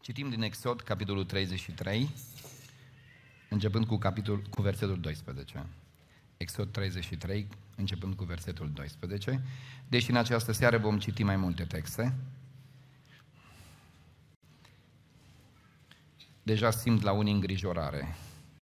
Citim din Exod, capitolul 33, începând cu versetul 12. Exod 33, începând cu versetul 12. Deși în această seară vom citi mai multe texte, deja simt la unii îngrijorare.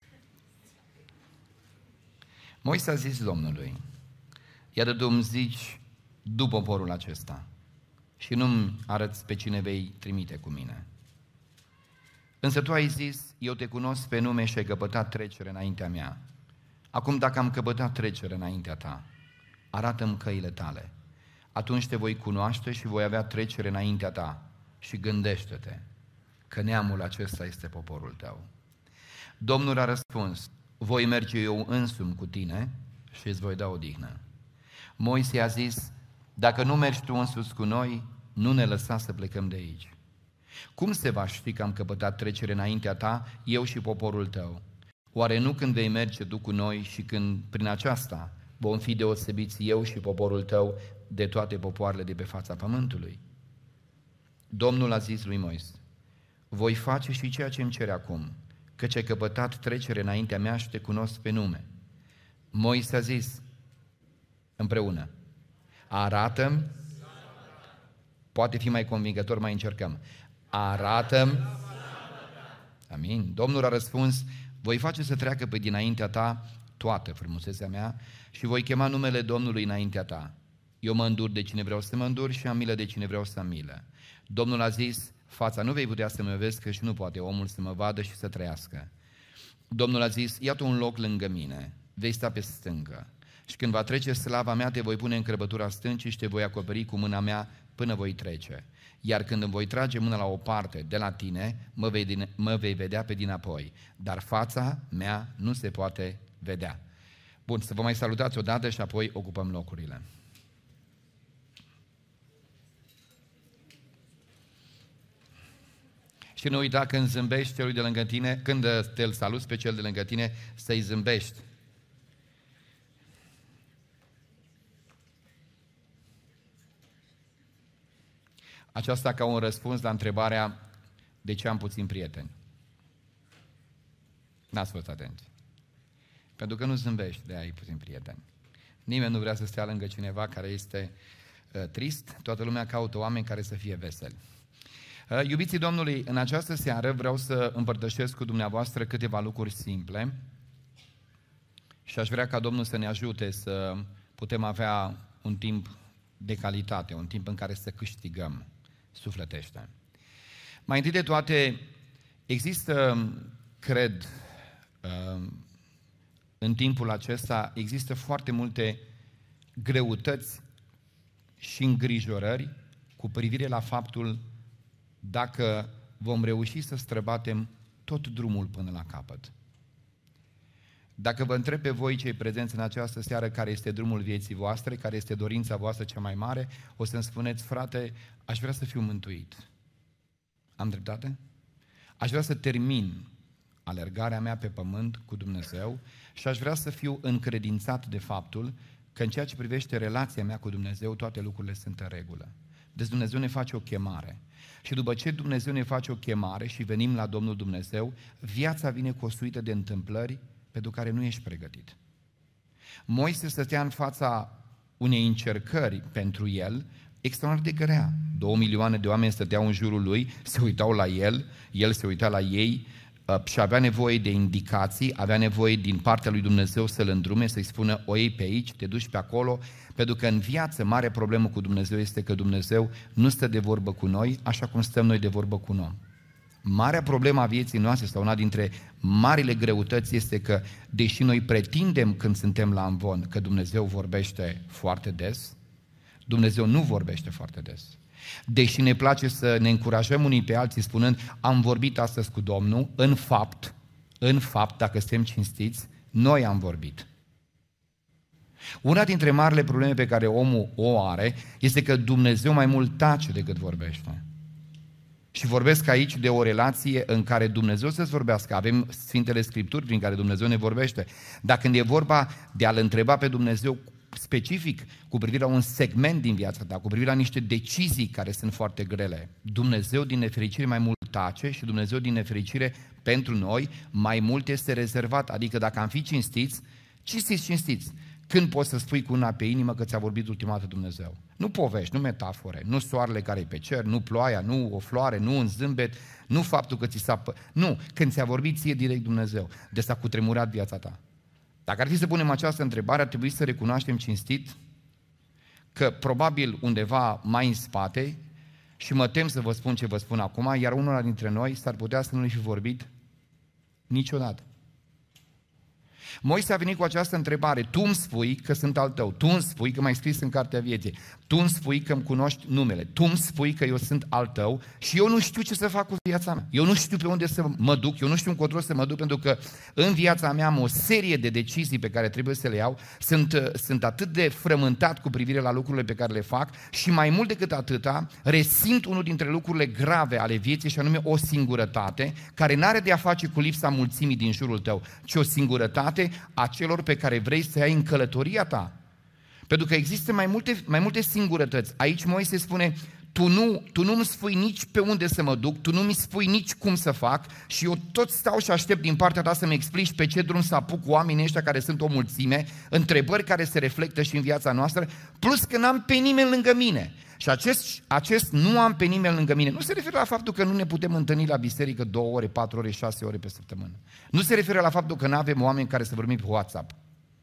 Moise a zis Domnului: iată tu îmi zici după poporul acesta și nu-mi arăți pe cine vei trimite cu mine. Însă tu ai zis: eu te cunosc pe nume și ai căpătat trecere înaintea mea. Acum dacă am căpătat trecere înaintea ta, arată-mi căile tale. Atunci te voi cunoaște și voi avea trecere înaintea ta. Și gândește-te că neamul acesta este poporul tău. Domnul a răspuns: voi merge eu însumi cu tine și îți voi da odihnă. Moise a zis: dacă nu mergi tu însuți cu noi, nu ne lăsa să plecăm de aici. Cum se va ști că am căpătat trecere înaintea ta, eu și poporul tău? Oare nu când vei merge tu cu noi și când prin aceasta vom fi deosebiți eu și poporul tău de toate popoarele de pe fața pământului? Domnul a zis lui Moise: voi face și ceea ce îmi cere acum, căci ai căpătat trecere înaintea mea și te cunosc pe nume. Moise a zis împreună: arată-mi, poate fi mai convingător, mai încercăm. Arată-mi. Amin. Domnul a răspuns: voi face să treacă pe dinaintea ta toată frumusețea mea și voi chema numele Domnului înaintea ta. Eu mă îndur de cine vreau să mă îndur și am milă de cine vreau să am milă. Domnul a zis: fața nu vei putea să mă vezi, că și nu poate omul să mă vadă și să trăiască. Domnul a zis: iată un loc lângă mine, vei sta pe stâncă. Și când va trece slava mea, te voi pune în crăpătura stâncii și te voi acoperi cu mâna mea până voi trece. Iar când îmi voi trage mâna la o parte de la tine, mă vei vedea pe dinapoi, dar fața mea nu se poate vedea. Bun, să vă mai salutați odată și apoi ocupăm locurile. Și nu uita, când zâmbești celui de lângă tine, când te-l saluți pe cel de lângă tine, să-i zâmbești. Aceasta ca un răspuns la întrebarea: de ce am puțini prieteni? N-ați fost atenți. Pentru că nu zâmbești, de-aia ai puțini prieteni. Nimeni nu vrea să stea lângă cineva care este trist, toată lumea caută oameni care să fie veseli. Iubiții Domnului, în această seară vreau să împărtășesc cu dumneavoastră câteva lucruri simple și aș vrea ca Domnul să ne ajute să putem avea un timp de calitate, un timp în care să câștigăm sufletește. Mai întâi de toate, există, cred, în timpul acesta, există foarte multe greutăți și îngrijorări cu privire la faptul dacă vom reuși să străbatem tot drumul până la capăt. Dacă vă întreb pe voi, cei prezenți în această seară, care este drumul vieții voastre, care este dorința voastră cea mai mare, o să-mi spuneți: frate, aș vrea să fiu mântuit. Am dreptate? Aș vrea să termin alergarea mea pe pământ cu Dumnezeu și aș vrea să fiu încredințat de faptul că în ceea ce privește relația mea cu Dumnezeu, toate lucrurile sunt în regulă. Deci Dumnezeu ne face o chemare. Și după ce Dumnezeu ne face o chemare și venim la Domnul Dumnezeu, viața vine cu o suită de întâmplări pentru care nu ești pregătit. Moise stătea în fața unei încercări pentru el extraordinar de grea. 2 milioane de oameni stăteau în jurul lui, se uitau la el se uita la ei și avea nevoie de indicații, avea nevoie din partea lui Dumnezeu să-l îndrume, să-i spună: o iei pe aici, te duci pe acolo, pentru că în viață mare problemă cu Dumnezeu este că Dumnezeu nu stă de vorbă cu noi așa cum stăm noi de vorbă cu un om. Marea problemă a vieții noastre, sau una dintre marile greutăți, este că, deși noi pretindem când suntem la amvon că Dumnezeu vorbește foarte des, Dumnezeu nu vorbește foarte des. Deși ne place să ne încurajăm unii pe alții spunând: am vorbit astăzi cu Domnul, în fapt, dacă suntem cinstiți, noi am vorbit. Una dintre marile probleme pe care omul o are este că Dumnezeu mai mult tace decât vorbește. Și vorbesc aici de o relație în care Dumnezeu să-ți vorbească. Avem Sfintele Scripturi prin care Dumnezeu ne vorbește. Dar când e vorba de a-L întreba pe Dumnezeu specific cu privire la un segment din viața ta, cu privire la niște decizii care sunt foarte grele. Dumnezeu din nefericire mai mult tace și Dumnezeu din nefericire pentru noi mai mult este rezervat. Adică dacă am fi cinstiți, cinstiți. Când poți să spui cu una pe inimă că ți-a vorbit ultima dată Dumnezeu? Nu povești, nu metafore, nu soarele care e pe cer, nu ploaia, nu o floare, nu un zâmbet, nu faptul că ți s-a... Nu, când ți-a vorbit ție direct Dumnezeu, de s-a cutremurat viața ta. Dacă ar fi să punem această întrebare, ar trebui să recunoaștem cinstit că probabil undeva mai în spate, și mă tem să vă spun ce vă spun acum, iar unul dintre noi s-ar putea să nu-i fi vorbit niciodată. Moise a venit cu această întrebare: tu îmi spui că sunt al tău, tu îmi spui că m-ai scris în cartea vieții, tu îmi spui că îmi cunoști numele, tu îmi spui că eu sunt al tău și eu nu știu ce să fac cu viața mea, eu nu știu pe unde să mă duc, eu nu știu încotro să mă duc, pentru că în viața mea am o serie de decizii pe care trebuie să le iau, sunt atât de frământat cu privire la lucrurile pe care le fac și mai mult decât atâta, resimt unul dintre lucrurile grave ale vieții și anume o singurătate care n-are de a face cu lipsa mulțimii din jurul tău, ci o singurătate a celor pe care vrei să ai în călătoria ta. Pentru că există mai multe singurătăți. Aici Moise spune: tu nu îmi spui nici pe unde să mă duc, tu nu mi spui nici cum să fac și eu tot stau și aștept din partea ta să-mi explici pe ce drum să apuc cu oamenii ăștia care sunt o mulțime, întrebări care se reflectă și în viața noastră, plus că n-am pe nimeni lângă mine. Și acest nu am pe nimeni lângă mine nu se referă la faptul că nu ne putem întâlni la biserică 2 ore, 4 ore, 6 ore pe săptămână. Nu se referă la faptul că nu avem oameni care să vorbim pe WhatsApp.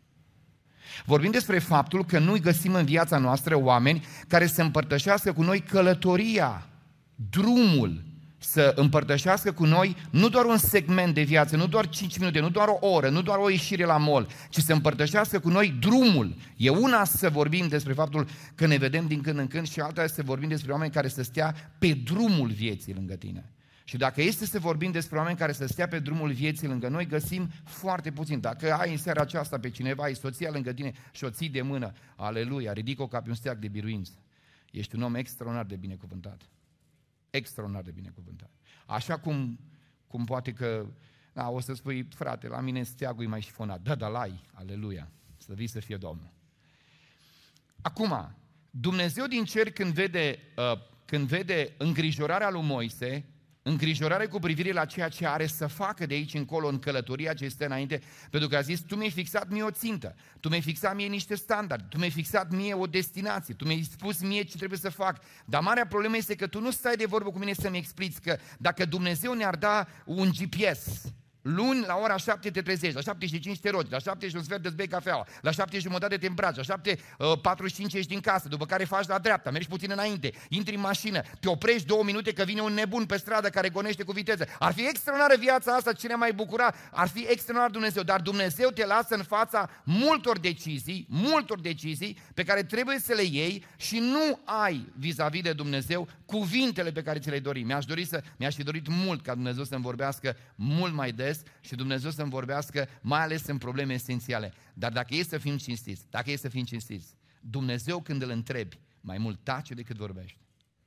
Vorbim despre faptul că nu găsim în viața noastră oameni care să împărtășească cu noi călătoria, drumul, să împărtășească cu noi nu doar un segment de viață, nu doar 5 minute, nu doar o oră, nu doar o ieșire la mall, ci să împărtășească cu noi drumul. E una să vorbim despre faptul că ne vedem din când în când și alta să vorbim despre oameni care să stea pe drumul vieții lângă tine. Și dacă este să vorbim despre oameni care să stea pe drumul vieții lângă noi, găsim foarte puțin. Dacă ai în seara aceasta pe cineva, ai soția lângă tine și o ții de mână, aleluia, ridică-o ca pe un steag de biruință. Ești un om extraordinar de binecuvântat. Extraordinar de binecuvântat. Așa cum poate că, o să spui: frate, la mine steagul e mai șifonat. Da, l-ai, aleluia, să vii să fie Domnul. Acum, Dumnezeu din cer când vede îngrijorarea lui Moise, îngrijorare cu privire la ceea ce are să facă de aici încolo în călătoria ce este înainte, pentru că a zis: tu mi-ai fixat mie o țintă, tu mi-ai fixat mie niște standarde, tu mi-ai fixat mie o destinație, tu mi-ai spus mie ce trebuie să fac. Dar marea problemă este că tu nu stai de vorbă cu mine să-mi explici că dacă Dumnezeu ne-ar da un GPS, luni la ora 7 te trezești, la 7:05 te rogi, la 7:01 îți bei cafeaua, la 7:30 te îmbraci, la 7:45 ești din casă, după care faci la dreapta, mergi puțin înainte, intri în mașină, te oprești 2 minute că vine un nebun pe stradă care gonește cu viteză. Ar fi extraordinară viața asta, cine mai bucura, ar fi extraordinar Dumnezeu, dar Dumnezeu te lasă în fața multor decizii pe care trebuie să le iei și nu ai vis-a-vis de Dumnezeu cuvintele pe care ți le-ai dori. Mi-aș fi dorit mult ca Dumnezeu să-mi vorbească mult mai des și Dumnezeu să-mi vorbească mai ales în probleme esențiale. Dar dacă e să fim cinstiți, Dumnezeu când îl întrebi, mai mult tace decât vorbește.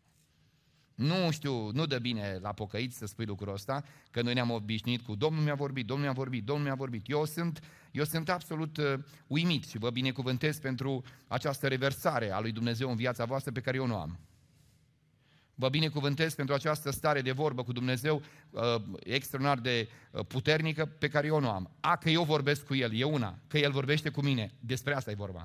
Nu știu, nu dă bine la pocăiți să spui lucrul ăsta, că noi ne-am obișnuit cu Domnul mi-a vorbit. Eu sunt absolut uimit și vă binecuvântez pentru această reversare a lui Dumnezeu în viața voastră pe care eu nu am. Vă binecuvântez pentru această stare de vorbă cu Dumnezeu extraordinar de puternică pe care eu nu am. Că eu vorbesc cu El, e una. Că El vorbește cu mine, despre asta e vorba.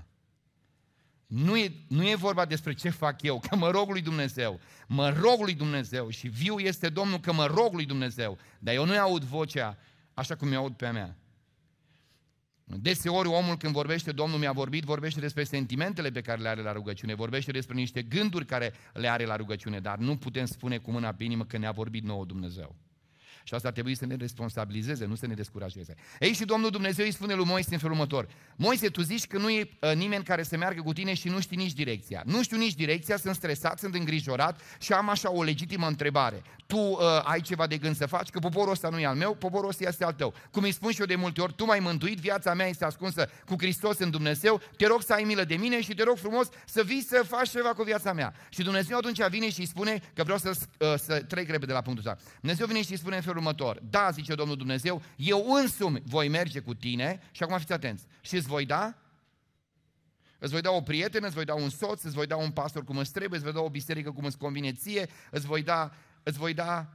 Nu e vorba despre ce fac eu, că mă rog lui Dumnezeu și viu este Domnul că mă rog lui Dumnezeu. Dar eu nu-i aud vocea așa cum mi-aud pe a mea. Deseori omul când vorbește, Domnul mi-a vorbit, vorbește despre sentimentele pe care le are la rugăciune, vorbește despre niște gânduri care le are la rugăciune, dar nu putem spune cu mâna pe inimă că ne-a vorbit nouă Dumnezeu. Și asta trebuie să ne responsabilizeze, nu să ne descurajeze. Ei, și Domnul Dumnezeu îi spune lui Moise în felul următor: Moise, tu zici că nu e nimeni care să meargă cu tine și nu știi nici direcția. Nu știu nici direcția, sunt stresat, sunt îngrijorat și am așa o legitimă întrebare. Tu ai ceva de gând să faci? Că poporul ăsta nu e al meu, poporul ăsta este al tău. Cum îi spun și eu de multe ori, tu m-ai mântuit, viața mea este ascunsă cu Hristos în Dumnezeu, te rog să ai milă de mine și te rog frumos să vii să faci ceva cu viața mea. Și Dumnezeu atunci vine și îi spune, că vreau să trec repede la punctul ăsta. Dumnezeu vine și îi spune în felul următor: da, zice Domnul Dumnezeu, eu însumi voi merge cu tine, și acum fiți atenți, și îți voi da Îți voi da o prietenă, îți voi da un soț, îți voi da un pastor cum îți trebuie, îți voi da o biserică cum îți convine ție, îți voi da...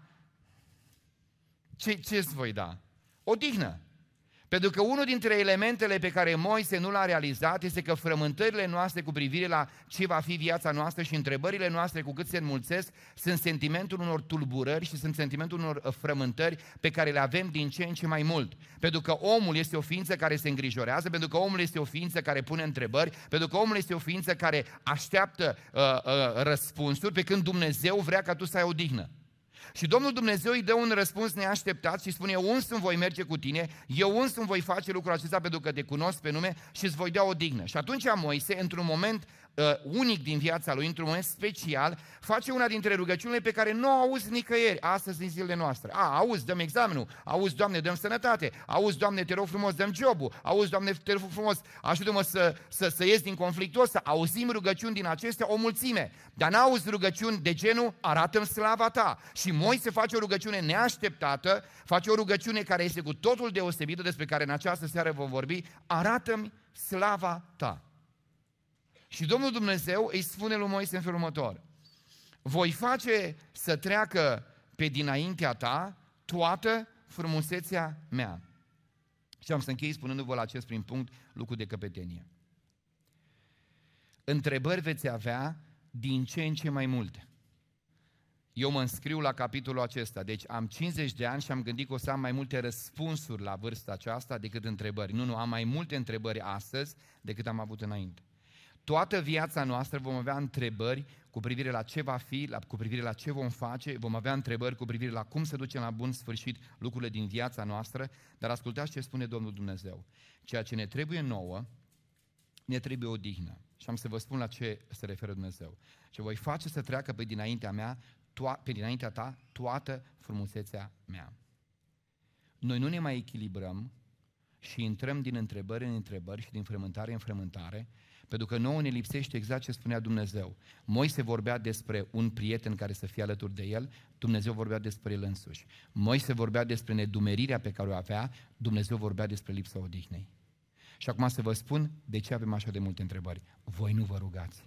Ce îți voi da? Odihnă. Pentru că unul dintre elementele pe care Moise nu l-a realizat este că frământările noastre cu privire la ce va fi viața noastră și întrebările noastre cu cât se înmulțesc sunt sentimentul unor tulburări și sunt sentimentul unor frământări pe care le avem din ce în ce mai mult. Pentru că omul este o ființă care se îngrijorează, pentru că omul este o ființă care pune întrebări, pentru că omul este o ființă care așteaptă răspunsuri, pe când Dumnezeu vrea ca tu să ai odihnă. Și Domnul Dumnezeu îi dă un răspuns neașteptat și spune: eu însumi voi merge cu tine, eu însumi voi face lucrul acesta pentru că te cunosc pe nume și îți voi da odihnă. Și atunci Moise, într-un moment unic din viața lui, într-un moment special, face una dintre rugăciunile pe care nu o auzi nicăieri astăzi în zilele noastre. Auzi, dăm examenul, auzi, Doamne, dăm sănătate, auzi, Doamne, te rog frumos, dăm jobul, auzi, Doamne, te rog frumos, ajută-mă să ies din conflictul ăsta. Auzim rugăciuni din acestea o mulțime, dar n-auzi rugăciuni de genul: arată-mi slava ta. Și Moise face o rugăciune neașteptată, face o rugăciune care este cu totul deosebită, despre care în această seară vom vorbi: arată-mi slava ta. Și Domnul Dumnezeu îi spune lui Moise în felul următor: voi face să treacă pe dinaintea ta toată frumusețea mea. Și am să închei spunându-vă la acest prim punct lucru de căpetenie. Întrebări veți avea din ce în ce mai multe. Eu mă înscriu la capitolul acesta, deci am 50 de ani și am gândit că o să am mai multe răspunsuri la vârsta aceasta decât întrebări. Nu, am mai multe întrebări astăzi decât am avut înainte. Toată viața noastră vom avea întrebări cu privire la ce va fi, cu privire la ce vom face, vom avea întrebări cu privire la cum să ducem la bun sfârșit lucrurile din viața noastră, dar ascultați ce spune Domnul Dumnezeu. Ceea ce ne trebuie nouă, ne trebuie odihnă. Și am să vă spun la ce se referă Dumnezeu. Și voi face să treacă pe dinaintea ta toată frumusețea mea. Noi nu ne mai echilibrăm și intrăm din întrebări în întrebări și din frământare în frământare, pentru că nouă ne lipsește exact ce spunea Dumnezeu. Moise vorbea despre un prieten care să fie alături de el, Dumnezeu vorbea despre el însuși. Moise vorbea despre nedumerirea pe care o avea, Dumnezeu vorbea despre lipsa odihnei. Și acum să vă spun de ce avem așa de multe întrebări. Voi nu vă rugați.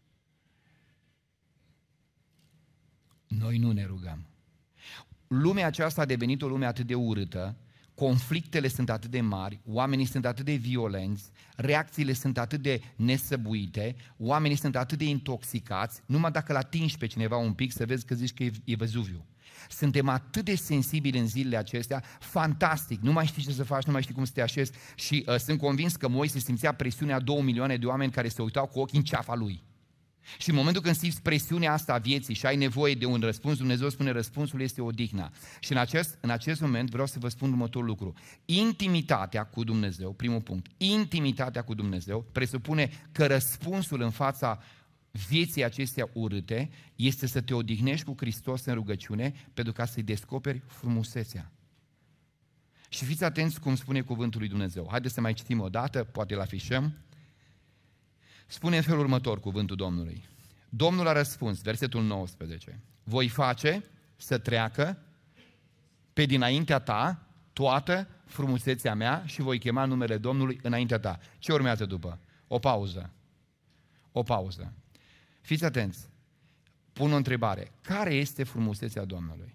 Noi nu ne rugăm. Lumea aceasta a devenit o lume atât de urâtă, conflictele sunt atât de mari, oamenii sunt atât de violenți, reacțiile sunt atât de nesăbuite, oamenii sunt atât de intoxicați, numai dacă l-atingi pe cineva un pic să vezi că zici că e Vezuviu. Suntem atât de sensibili în zilele acestea, fantastic, nu mai știi ce să faci, nu mai știi cum să te așezi și sunt convins că Moise simțea presiunea 2 milioane de oameni care se uitau cu ochii în ceafa lui. Și în momentul când simți presiunea asta a vieții și ai nevoie de un răspuns, Dumnezeu spune: răspunsul este odihna. Și în acest moment vreau să vă spun următorul lucru. Intimitatea cu Dumnezeu, primul punct, intimitatea cu Dumnezeu presupune că răspunsul în fața vieții acestea urâte este să te odihnești cu Hristos în rugăciune pentru ca să-i descoperi frumusețea. Și fiți atenți cum spune cuvântul lui Dumnezeu. Haideți să mai citim o dată, poate îl afișăm. Spune în felul următor cuvântul Domnului. Domnul a răspuns, versetul 19, voi face să treacă pe dinaintea ta toată frumusețea mea și voi chema numele Domnului înaintea ta. Ce urmează după? O pauză. O pauză. Fiți atenți. Pun o întrebare. Care este frumusețea Domnului?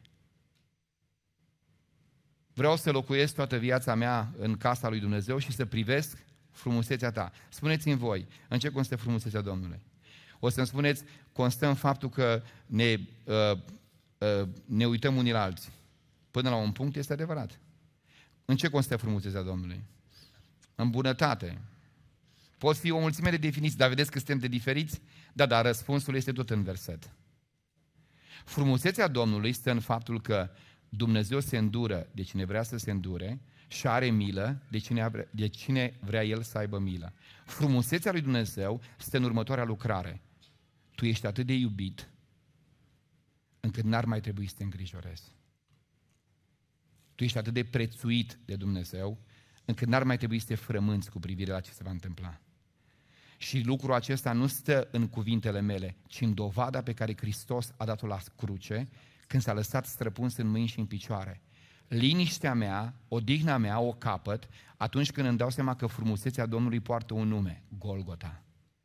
Vreau să locuiesc toată viața mea în casa lui Dumnezeu și să privesc frumusețea ta. Spuneți-mi voi, în ce constă frumusețea Domnului? O să-mi spuneți, constă în faptul că ne uităm unii la alții. Până la un punct este adevărat. În ce constă frumusețea Domnului? În bunătate. Pot fi o mulțime de definiții, dar vedeți că suntem de diferiți? Da, dar răspunsul este tot în verset. Frumusețea Domnului stă în faptul că Dumnezeu se îndură de cine vrea să se îndure și are milă de cine vrea El să aibă milă. Frumusețea lui Dumnezeu stă în următoarea lucrare. Tu ești atât de iubit încât n-ar mai trebui să te îngrijorezi. Tu ești atât de prețuit de Dumnezeu încât n-ar mai trebui să te frămânți cu privire la ce se va întâmpla. Și lucrul acesta nu stă în cuvintele mele, ci în dovada pe care Hristos a dat-o la cruce când s-a lăsat străpuns în mâini și în picioare. Liniștea mea, odihna mea o capăt atunci când îmi dau seama că frumusețea Domnului poartă un nume, Golgota.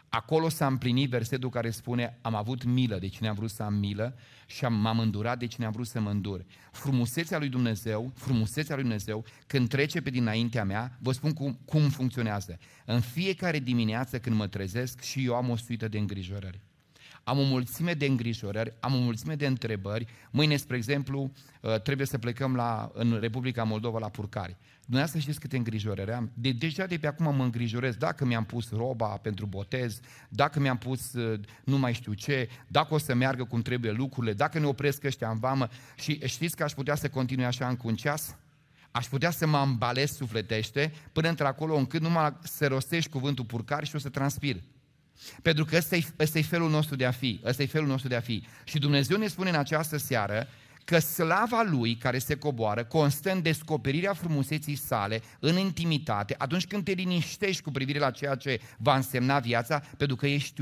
Acolo s-a împlinit versetul care spune: am avut milă de cine am vrut să am milă și m-am îndurat de cine am vrut să mă îndur. Frumusețea lui Dumnezeu, când trece pe dinaintea mea, vă spun cum funcționează. În fiecare dimineață când mă trezesc și eu am o suită de îngrijorări. Am o mulțime de îngrijorări, am o mulțime de întrebări. Mâine, spre exemplu, trebuie să plecăm în Republica Moldova la Purcari. Dumneavoastră știți câte îngrijorări am? Deja de pe acum mă îngrijorez dacă mi-am pus roba pentru botez, dacă mi-am pus nu mai știu ce, dacă o să meargă cum trebuie lucrurile, dacă ne opresc ăștia în vamă. Și știți că aș putea să continui așa încă un ceas? Aș putea să mă ambalez sufletește până într-acolo încât numai să rostești cuvântul Purcari și o să transpir. Pentru că ăsta e felul nostru de a fi. Și Dumnezeu ne spune în această seară că slava Lui care se coboară constă în descoperirea frumuseții sale, în intimitate, atunci când te liniștești cu privire la ceea ce va însemna viața, pentru că ești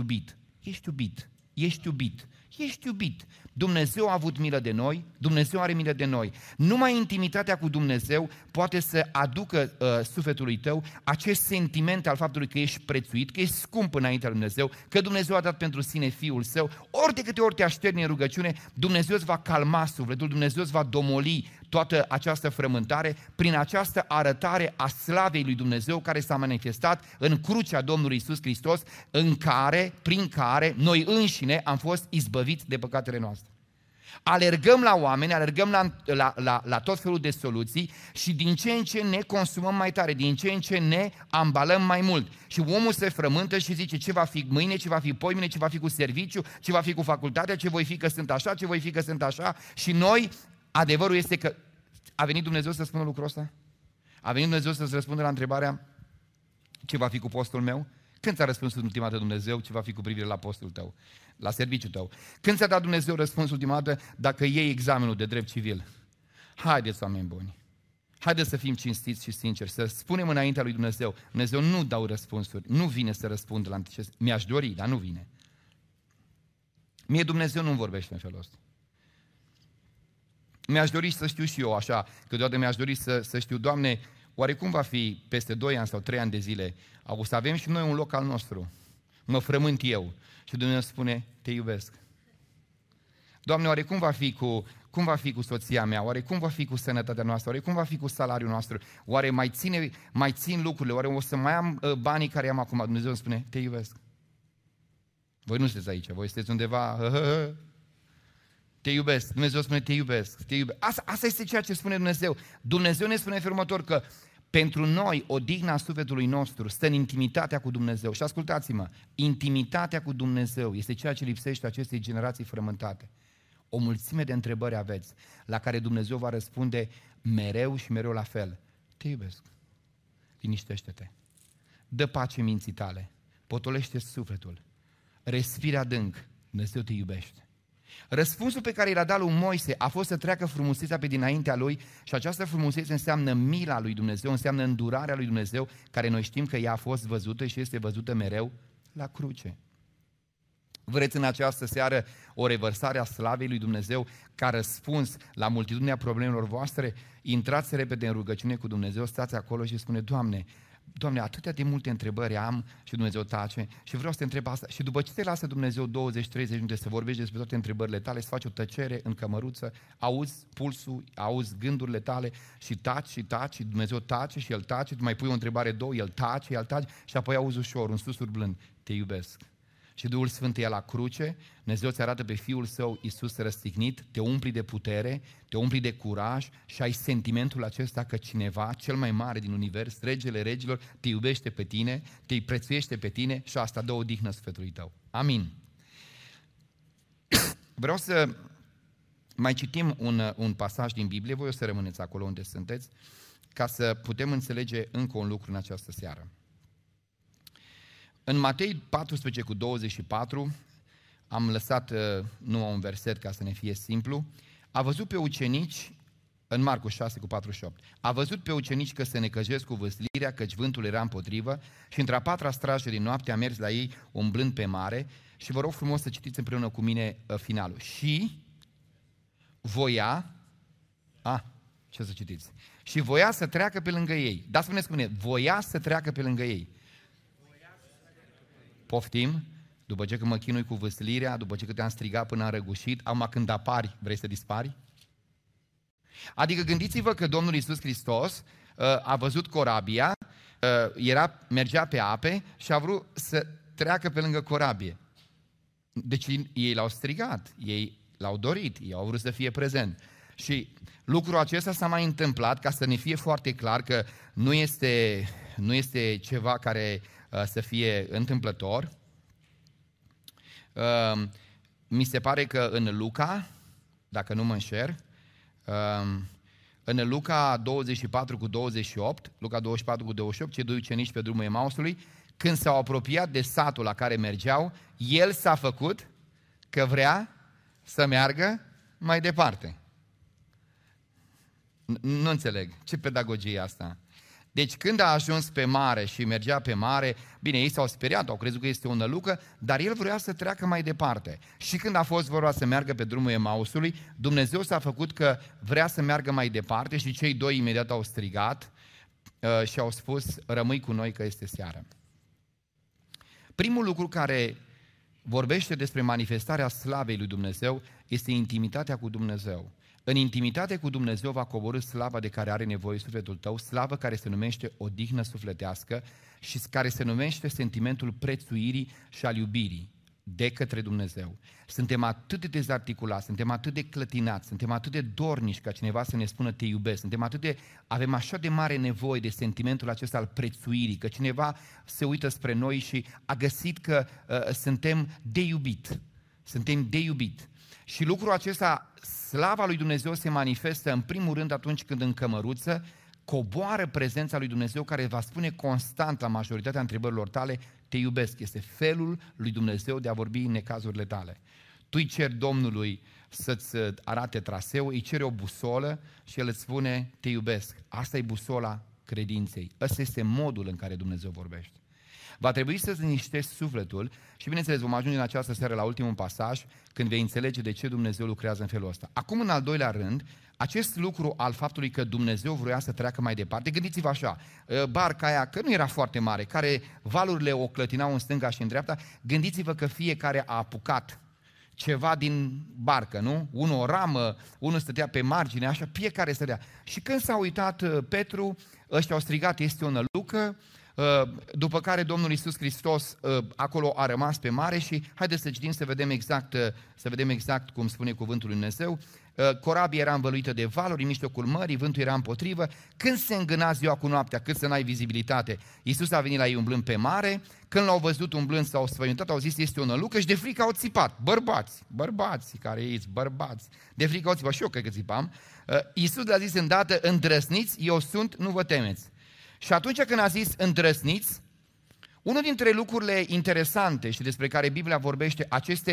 iubit. Dumnezeu a avut milă de noi, Dumnezeu are milă de noi. Numai intimitatea cu Dumnezeu poate să aducă sufletului tău acest sentiment al faptului că ești prețuit, că ești scump înaintea lui Dumnezeu, că Dumnezeu a dat pentru sine Fiul Său. Ori de câte ori te așterni în rugăciune, Dumnezeu îți va calma sufletul, Dumnezeu îți va domoli toată această frământare prin această arătare a slavei lui Dumnezeu care s-a manifestat în crucea Domnului Iisus Hristos, prin care noi înșine am fost izbăviți de păcatele noastre. Alergăm la oameni, alergăm la tot felul de soluții și din ce în ce ne consumăm mai tare, din ce în ce ne ambalăm mai mult. Și omul se frământă și zice: ce va fi mâine, ce va fi poimâine, ce va fi cu serviciu, ce va fi cu facultatea, ce voi fi că sunt așa, ce voi fi că sunt așa. Și noi, adevărul este că a venit Dumnezeu să spună lucrul ăsta? A venit Dumnezeu să-ți răspundă la întrebarea: ce va fi cu postul meu? Când ți-a răspuns ultima dată Dumnezeu ce va fi cu privire la postul tău, la serviciul tău? Când ți-a dat Dumnezeu răspuns ultima dată dacă iei examenul de drept civil? Haideți, oameni buni, haideți să fim cinstiți și sinceri, să spunem înaintea lui Dumnezeu: Dumnezeu, nu dau răspunsuri, nu vine să răspundă la ce mi-aș dori, dar nu vine. Mie Dumnezeu nu-mi vorbește în felul ăsta. Mi-aș dori să știu și eu așa, câteodată mi-aș dori să știu: Doamne, oare cum va fi peste 2 ani sau 3 ani de zile? O să avem și noi un loc al nostru. Mă frământ eu. Și Dumnezeu spune: te iubesc. Doamne, oare cum va fi cu soția mea? Oare cum va fi cu sănătatea noastră? Oare cum va fi cu salariul nostru? Oare mai țin lucrurile? Oare o să mai am banii care am acum? Dumnezeu îmi spune: te iubesc. Voi nu sunteți aici, voi sunteți undeva... Te iubesc. Dumnezeu spune: te iubesc. Asta este ceea ce spune Dumnezeu. Dumnezeu ne spune în felul următor că pentru noi odihna sufletului nostru stă în intimitatea cu Dumnezeu. Și ascultați-mă, intimitatea cu Dumnezeu este ceea ce lipsește acestei generații frământate. O mulțime de întrebări aveți la care Dumnezeu va răspunde mereu și mereu la fel: te iubesc. Liniștește-te. Dă pace minții tale. Potolește sufletul. Respira adânc. Dumnezeu te iubește. Răspunsul pe care l-a dat lui Moise a fost să treacă frumusețea pe dinaintea lui și această frumusețe înseamnă mila lui Dumnezeu, înseamnă îndurarea lui Dumnezeu, care noi știm că ea a fost văzută și este văzută mereu la cruce. Vreți în această seară o revărsare a slavei lui Dumnezeu ca răspuns la multitudinea problemelor voastre? Intrați repede în rugăciune cu Dumnezeu, stați acolo și spune: Doamne, atâtea de multe întrebări am, și Dumnezeu tace și vreau să te întreb asta. Și după ce te lasă Dumnezeu 20-30 minute să vorbești despre toate întrebările tale, să faci o tăcere în cămăruță, auzi pulsul, auzi gândurile tale și taci și Dumnezeu tace și El tace, tu mai pui o întrebare, 2, El tace și apoi auzi ușor, un susur blând: te iubesc. Și Duhul Sfânt e la cruce, Dumnezeu ți arată pe Fiul Său, Iisus răstignit, te umpli de putere, te umpli de curaj și ai sentimentul acesta că cineva, cel mai mare din univers, regele regilor, te iubește pe tine, te prețuiește pe tine și asta dă odihnă sufletului tău. Amin. Vreau să mai citim un pasaj din Biblie, voi o să rămâneți acolo unde sunteți, ca să putem înțelege încă un lucru în această seară. În Matei 14:24, am lăsat numai un verset ca să ne fie simplu, a văzut pe ucenici, în Marcu 6:48, a văzut pe ucenici că se necăjesc cu vâslirea, căci vântul era împotrivă, și într-a 4-a strajă din noapte a mers la ei umblând pe mare. Și vă rog frumos să citiți împreună cu mine finalul. Și voia, ce să citiți? Și voia să treacă pe lângă ei. Dar spuneți cu mine: voia să treacă pe lângă ei. Poftim? După ce când mă chinui cu vâslirea, după ce că te-am strigat până am răgușit, acum când apari, vrei să dispari? Adică gândiți-vă că Domnul Iisus Hristos a văzut corabia, mergea pe ape și a vrut să treacă pe lângă corabie. Deci ei l-au strigat, ei l-au dorit, ei au vrut să fie prezent. Și lucrul acesta s-a mai întâmplat, ca să ne fie foarte clar că nu este ceva care să fie întâmplător. Mi se pare că în Luca, dacă nu mă înșer, în Luca 24 cu 28, Luca 24 cu 28, cei doi ucenici pe drumul Emausului, când s-au apropiat de satul la care mergeau, el s-a făcut că vrea să meargă mai departe. Nu înțeleg. Ce pedagogie e asta? Deci când a ajuns pe mare și mergea pe mare, bine, ei s-au speriat, au crezut că este o nălucă, dar el vrea să treacă mai departe. Și când a fost vorba să meargă pe drumul Emausului, Dumnezeu s-a făcut că vrea să meargă mai departe și cei doi imediat au strigat și au spus, rămâi cu noi că este seară. Primul lucru care vorbește despre manifestarea slavei lui Dumnezeu este intimitatea cu Dumnezeu. În intimitate cu Dumnezeu va coborî slava de care are nevoie sufletul tău, slavă care se numește odihnă sufletească și care se numește sentimentul prețuirii și al iubirii de către Dumnezeu. Suntem atât de dezarticulați, suntem atât de clătinați, suntem atât de dornici ca cineva să ne spună te iubesc, avem așa de mare nevoie de sentimentul acesta al prețuirii, că cineva se uită spre noi și a găsit că suntem de iubit. Suntem de iubit. Și lucrul acesta, slava lui Dumnezeu se manifestă în primul rând atunci când în cămăruță coboară prezența lui Dumnezeu care va spune constant la majoritatea întrebărilor tale, te iubesc. Este felul lui Dumnezeu de a vorbi în necazurile tale. Tu îi ceri Domnului să-ți arate traseu, îi ceri o busolă și El îți spune, te iubesc. Asta e busola credinței. Ăsta este modul în care Dumnezeu vorbește. Va trebui să-ți liniștești sufletul și bineînțeles vom ajunge în această seară la ultimul pasaj când vei înțelege de ce Dumnezeu lucrează în felul ăsta. Acum în al doilea rând, acest lucru al faptului că Dumnezeu vroia să treacă mai departe, gândiți-vă așa, barca aia, că nu era foarte mare, care valurile o clătinau în stânga și în dreapta, gândiți-vă că fiecare a apucat ceva din barcă, nu? Unul o ramă, unul stătea pe margine, așa, fiecare stătea. Și când s-a uitat Petru, ăștia au strigat, este o nălucă, după care Domnul Iisus Hristos acolo a rămas pe mare și haideți să citim să vedem exact cum spune cuvântul lui Dumnezeu. Corabia era învăluită de valuri, în mijlocul mării, vântul era împotrivă. Când se îngâna ziua cu noaptea, cât să n-ai vizibilitate, Iisus a venit la ei umblând pe mare. Când l-au văzut umblând, s-au sfăimântat, au zis este o nălucă și de frică au țipat. Bărbați care ești, bărbați. De frică au țipat și eu cred că țipam. Iisus le-a zis îndată, îndrăsniți, eu sunt, nu vă temeți. Și atunci când a zis îndrăsniți, unul dintre lucrurile interesante și despre care Biblia vorbește,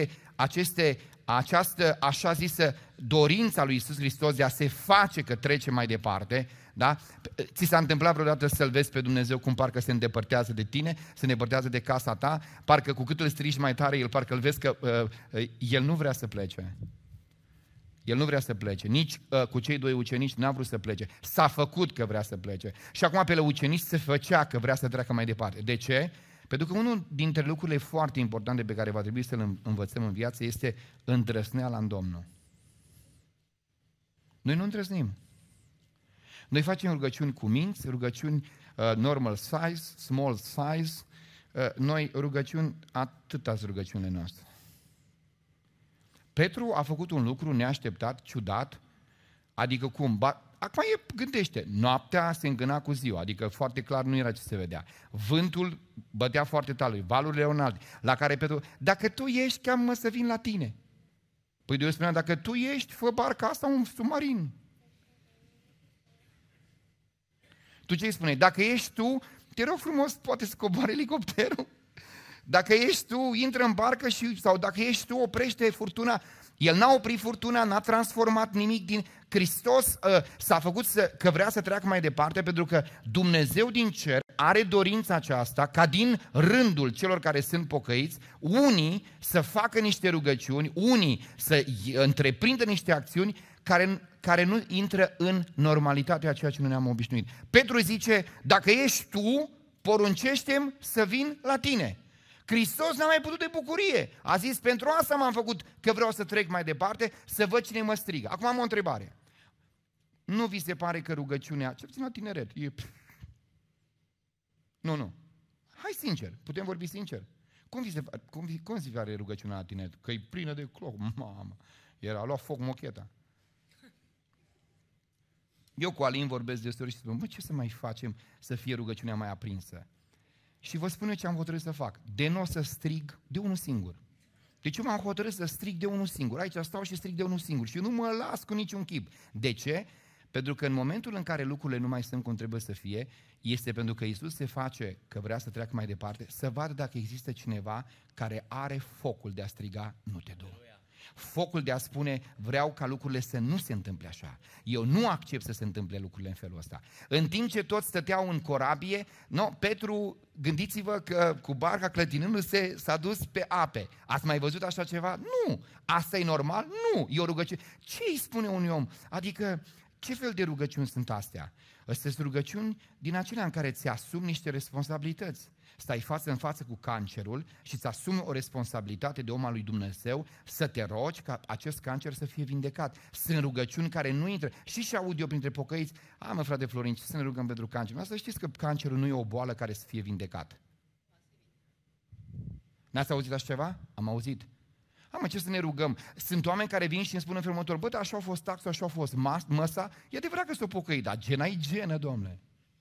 această așa zisă dorința lui Iisus Hristos de a se face că trece mai departe, da? Ți s-a întâmplat vreodată să-L vezi pe Dumnezeu cum parcă se îndepărtează de tine, se îndepărtează de casa ta, parcă cu cât îl strigi mai tare, el parcă îl vezi că el nu vrea să plece. El nu vrea să plece, nici cu cei doi ucenici n-a vrut să plece. S-a făcut că vrea să plece. Și acum pe la ucenici se făcea că vrea să treacă mai departe. De ce? Pentru că unul dintre lucrurile foarte importante pe care va trebui să-l învățăm în viață este îndrăzneala în Domnul. Noi nu îndrăznim. Noi facem rugăciuni cu minți, rugăciuni normal size, small size, noi rugăciuni, atâta rugăciunile noastre. Petru a făcut un lucru neașteptat, ciudat, adică cum? Acum gândește, noaptea se îngâna cu ziua, adică foarte clar nu era ce se vedea. Vântul bătea foarte tare, valurile erau înalte, la care Petru, dacă tu ești, cheamă să vin la tine. Păi Dumnezeu spunea, dacă tu ești, fă barca asta un submarin. Tu ce îi spuneai? Dacă ești tu, te rog frumos, poate să coboare elicopterul. Dacă ești tu, intră în barcă sau dacă ești tu, oprește furtuna. El n-a oprit furtuna, n-a transformat nimic din... Hristos s-a făcut că vrea să treacă mai departe pentru că Dumnezeu din cer are dorința aceasta ca din rândul celor care sunt pocăiți, unii să facă niște rugăciuni, unii să întreprindă niște acțiuni care nu intră în normalitatea ceea ce noi ne-am obișnuit. Petru zice, dacă ești tu, poruncește-mi să vin la tine. Hristos n-a mai putut de bucurie. A zis, pentru asta m-am făcut că vreau să trec mai departe, să văd cine mă strigă. Acum am o întrebare. Nu vi se pare că rugăciunea, ce puțin la tineret, Nu. Hai sincer, putem vorbi sincer. Cum se pare rugăciunea la tineret? Că e plină de cloc, mamă. A luat foc mocheta. Eu cu Alin vorbesc destul și spun, ce să mai facem să fie rugăciunea mai aprinsă? Și vă spun eu ce am hotărât să fac. De nu o să strig de unul singur. Deci eu m-am hotărât să strig de unul singur. Aici stau și strig de unul singur. Și eu nu mă las cu niciun chip. De ce? Pentru că în momentul în care lucrurile nu mai sunt cum trebuie să fie, este pentru că Iisus se face că vrea să treacă mai departe, să vadă dacă există cineva care are focul de a striga, nu te du. Focul de a spune, vreau ca lucrurile să nu se întâmple așa. Eu nu accept să se întâmple lucrurile în felul ăsta. În timp ce toți stăteau în corabie, Petru, gândiți-vă că cu barca clătinându-se s-a dus pe ape. Ați mai văzut așa ceva? Nu. Asta e normal? Nu. E o rugăciune. Ce îi spune unui om? Adică, ce fel de rugăciuni sunt astea? Astea sunt rugăciuni din acelea în care ți asumi niște responsabilități. Stai față în față cu cancerul și îți asumi o responsabilitate de om al lui Dumnezeu să te rogi ca acest cancer să fie vindecat. Sunt rugăciuni care nu intră. Și aud eu printre pocăiți, mă frate Florin, ce să ne rugăm pentru cancer? Asta știți că cancerul nu e o boală care să fie vindecat. N-ați auzit așa ceva? Am auzit. Ce să ne rugăm? Sunt oameni care vin și îmi spun în felul următor, așa a fost taxa, așa a fost măsa, e adevărat că s-o pocăit, dar gena e genă, Doamne.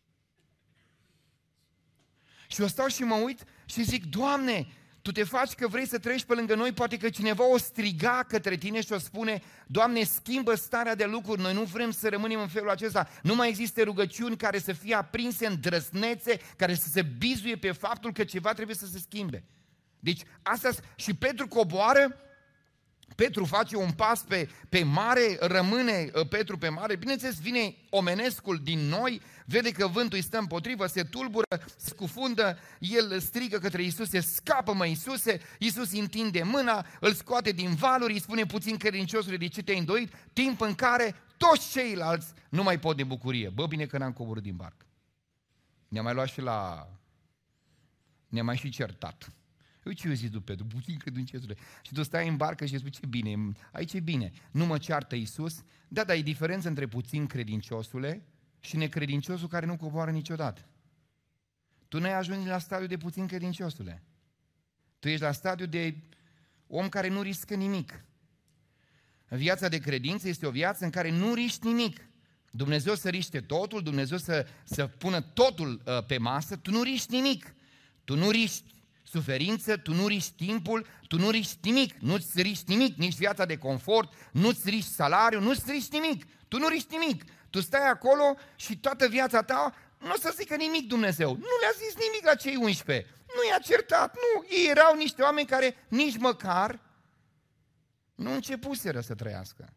Și eu stau și mă uit și zic, Doamne, Tu te faci că vrei să treci pe lângă noi, poate că cineva o striga către Tine și o spune, Doamne, schimbă starea de lucruri, noi nu vrem să rămânem în felul acesta, nu mai există rugăciuni care să fie aprinse în drăsnețe, care să se bizuie pe faptul că ceva trebuie să se schimbe. Deci asta și Petru coboară, Petru face un pas pe mare, rămâne Petru pe mare, bineînțeles vine omenescul din noi, vede că vântul îi stă împotrivă, se tulbură, se scufundă, el strigă către Iisuse, scapă-mă Iisuse, Iisus îi întinde mâna, îl scoate din valuri, îi spune puțin credinciosule de ce te-ai îndoit, timp în care toți ceilalți nu mai pot de bucurie. Bine că n-am coborât din barcă. Ne-a mai luat și ne-a mai și certat. Uite ce eu zic după Petru, puțin credinciosule. Și tu stai în barcă și spui, ce bine, aici e bine. Nu mă ceartă Iisus. Da, dar e diferență între puțin credinciosule și necredinciosul care nu coboară niciodată. Tu n-ai ajuns la stadiul de puțin credinciosule. Tu ești la stadiul de om care nu riscă nimic. Viața de credință este o viață în care nu riști nimic. Dumnezeu să riște totul, Dumnezeu să pună totul pe masă, tu nu riști nimic. Tu nu riști suferință, tu nu riști timpul, tu nu riști nimic, nu-ți riști nimic, nici viața de confort, nu-ți riști salariul, nu-ți riști nimic, tu nu riști nimic. Tu stai acolo și toată viața ta nu o să zică nimic Dumnezeu. Nu le-a zis nimic la cei 11. Nu i-a certat, nu. Ei erau niște oameni care nici măcar nu începuseră să trăiască.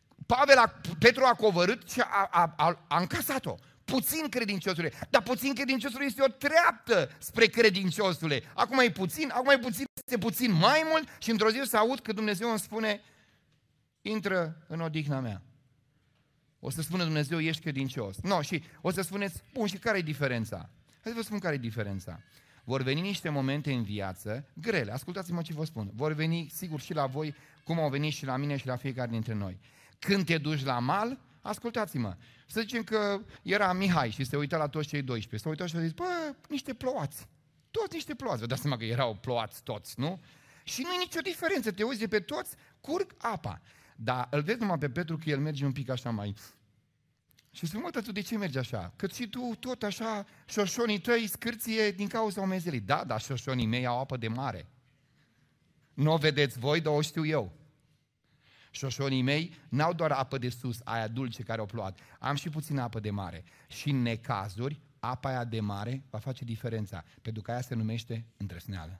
Petru a coborât și a încasat-o. Puțin credinciosule, dar puțin credinciosule este o treaptă spre credinciosule. Acum e puțin, este puțin mai mult și într-o zi o să aud că Dumnezeu îmi spune, intră în odihna mea. O să spună Dumnezeu, ești credincios. Și o să spuneți, bun, și care e diferența? Hai să vă spun care e diferența. Vor veni niște momente în viață grele, ascultați-mă ce vă spun, vor veni sigur și la voi, cum au venit și la mine și la fiecare dintre noi. Când te duci la mal, ascultați-mă, să zicem că era Mihai și se uita la toți cei 12, s-a uitat și a zis, niște plouați, toți niște plouați, vă dați seama că erau plouați toți, nu? Și nu e nicio diferență, te uiți de pe toți, curg apa, dar îl vezi numai pe Petru că el merge un pic așa mai... Și spune, tu de ce mergi așa? Că și tu tot așa, șoșonii tăi scârție din cauza umezelii. Da, dar șoșonii mei au apă de mare. Nu o vedeți voi, dar o știu eu. Șoșonii mei n-au doar apă de sus, aia dulce care o plouat. Am și puțină apă de mare. Și în necazuri, apa aia de mare va face diferența. Pentru că aia se numește îndrăsneală.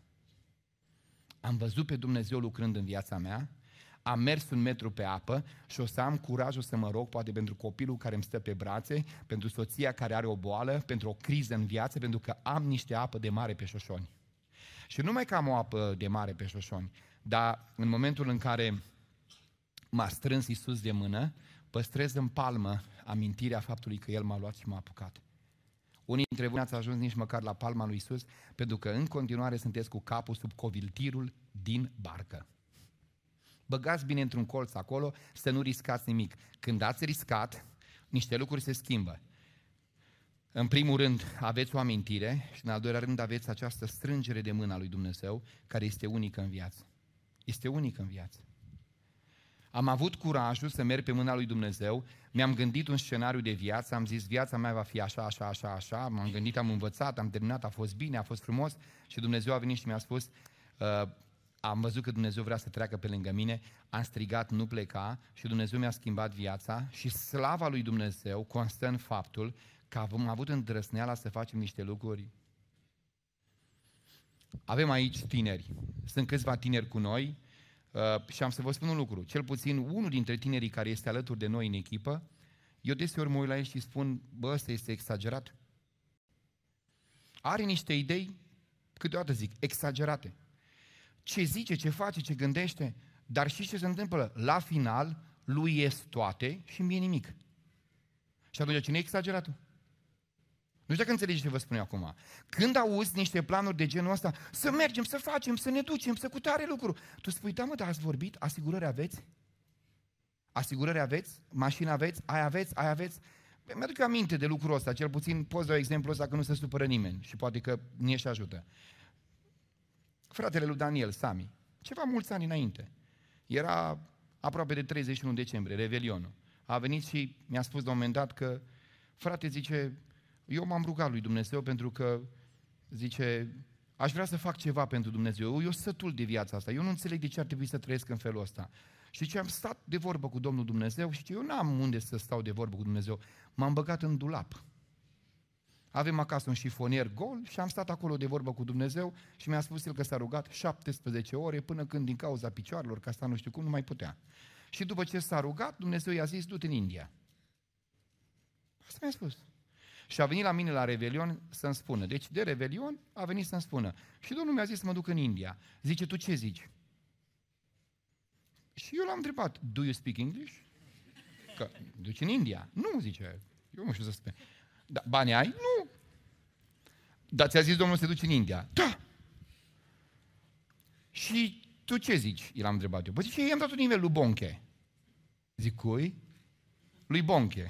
Am văzut pe Dumnezeu lucrând în viața mea, am mers 1 metru pe apă și o să am curajul să mă rog, poate pentru copilul care îmi stă pe brațe, pentru soția care are o boală, pentru o criză în viață, pentru că am niște apă de mare pe șoșoni. Și nu numai că am o apă de mare pe șoșoni, dar în momentul în care m-a strâns Iisus de mână, păstrez în palmă amintirea faptului că El m-a luat și m-a apucat. Unii dintre voi n-ați ajuns nici măcar la palma lui Iisus, pentru că în continuare sunteți cu capul sub coviltirul din barcă. Băgați bine într-un colț acolo, să nu riscați nimic. Când ați riscat, niște lucruri se schimbă. În primul rând, aveți o amintire și în al doilea rând aveți această strângere de mână a lui Dumnezeu, care este unică în viață. Este unică în viață. Am avut curajul să merg pe mâna lui Dumnezeu, mi-am gândit un scenariu de viață, am zis viața mea va fi așa, așa, așa, așa, m-am gândit, am învățat, am terminat, a fost bine, a fost frumos și Dumnezeu a venit și mi-a spus, am văzut că Dumnezeu vrea să treacă pe lângă mine, am strigat, nu pleca și Dumnezeu mi-a schimbat viața și slava lui Dumnezeu constă în faptul că am avut îndrăzneala să facem niște lucruri. Avem aici tineri, sunt câțiva tineri cu noi și am să vă spun un lucru, cel puțin unul dintre tinerii care este alături de noi în echipă, eu deseori mă uit la ei și spun, bă, ăsta este exagerat. Are niște idei, câteodată zic, exagerate. Ce zice, ce face, ce gândește, dar știți ce se întâmplă? La final, lui ies toate și mie nimic. Și atunci cine e exageratul? Nu știu dacă înțelegeți ce vă spun eu acum. Când auzi niște planuri de genul ăsta, să mergem, să facem, să ne ducem, să cutare lucru, tu spui, da mă, dar ați vorbit, asigurări aveți? Asigurări aveți? Mașină aveți? Aia aveți? Aia aveți? Mi-aduc eu aminte de lucrul ăsta, cel puțin poți da exemplu ăsta că nu se supără nimeni și poate că nie și ajută. Fratele lui Daniel, Sami, ceva mulți ani înainte, era aproape de 31 decembrie, Revelionul. A venit și mi-a spus la un moment dat că, frate, zice, eu m-am rugat lui Dumnezeu pentru că, zice, aș vrea să fac ceva pentru Dumnezeu. Eu sătul de viața asta, eu nu înțeleg de ce ar trebui să trăiesc în felul ăsta. Și ce am stat de vorbă cu Domnul Dumnezeu și eu n-am unde să stau de vorbă cu Dumnezeu. M-am băgat în dulap. Avem acasă un șifonier gol și am stat acolo de vorbă cu Dumnezeu și mi-a spus el că s-a rugat 17 ore până când din cauza picioarelor, că asta nu știu cum, nu mai putea. Și după ce s-a rugat, Dumnezeu i-a zis, du-te în India. Asta mi-a spus. Și a venit la mine la Revelion să-mi spună. Deci de Revelion a venit să-mi spună. Și Domnul mi-a zis să mă duc în India. Zice, tu ce zici? Și eu l-am întrebat, do you speak English? Că duci în India? Nu, zice. Eu nu știu să spun. Da, bani ai? Nu. Dar ți-a zis Domnul să te duci în India? Da. Și tu ce zici? I l-am întrebat eu. Păi zice, i-am dat un nivel lui Bonche. Zic, cui? Lui Bonche.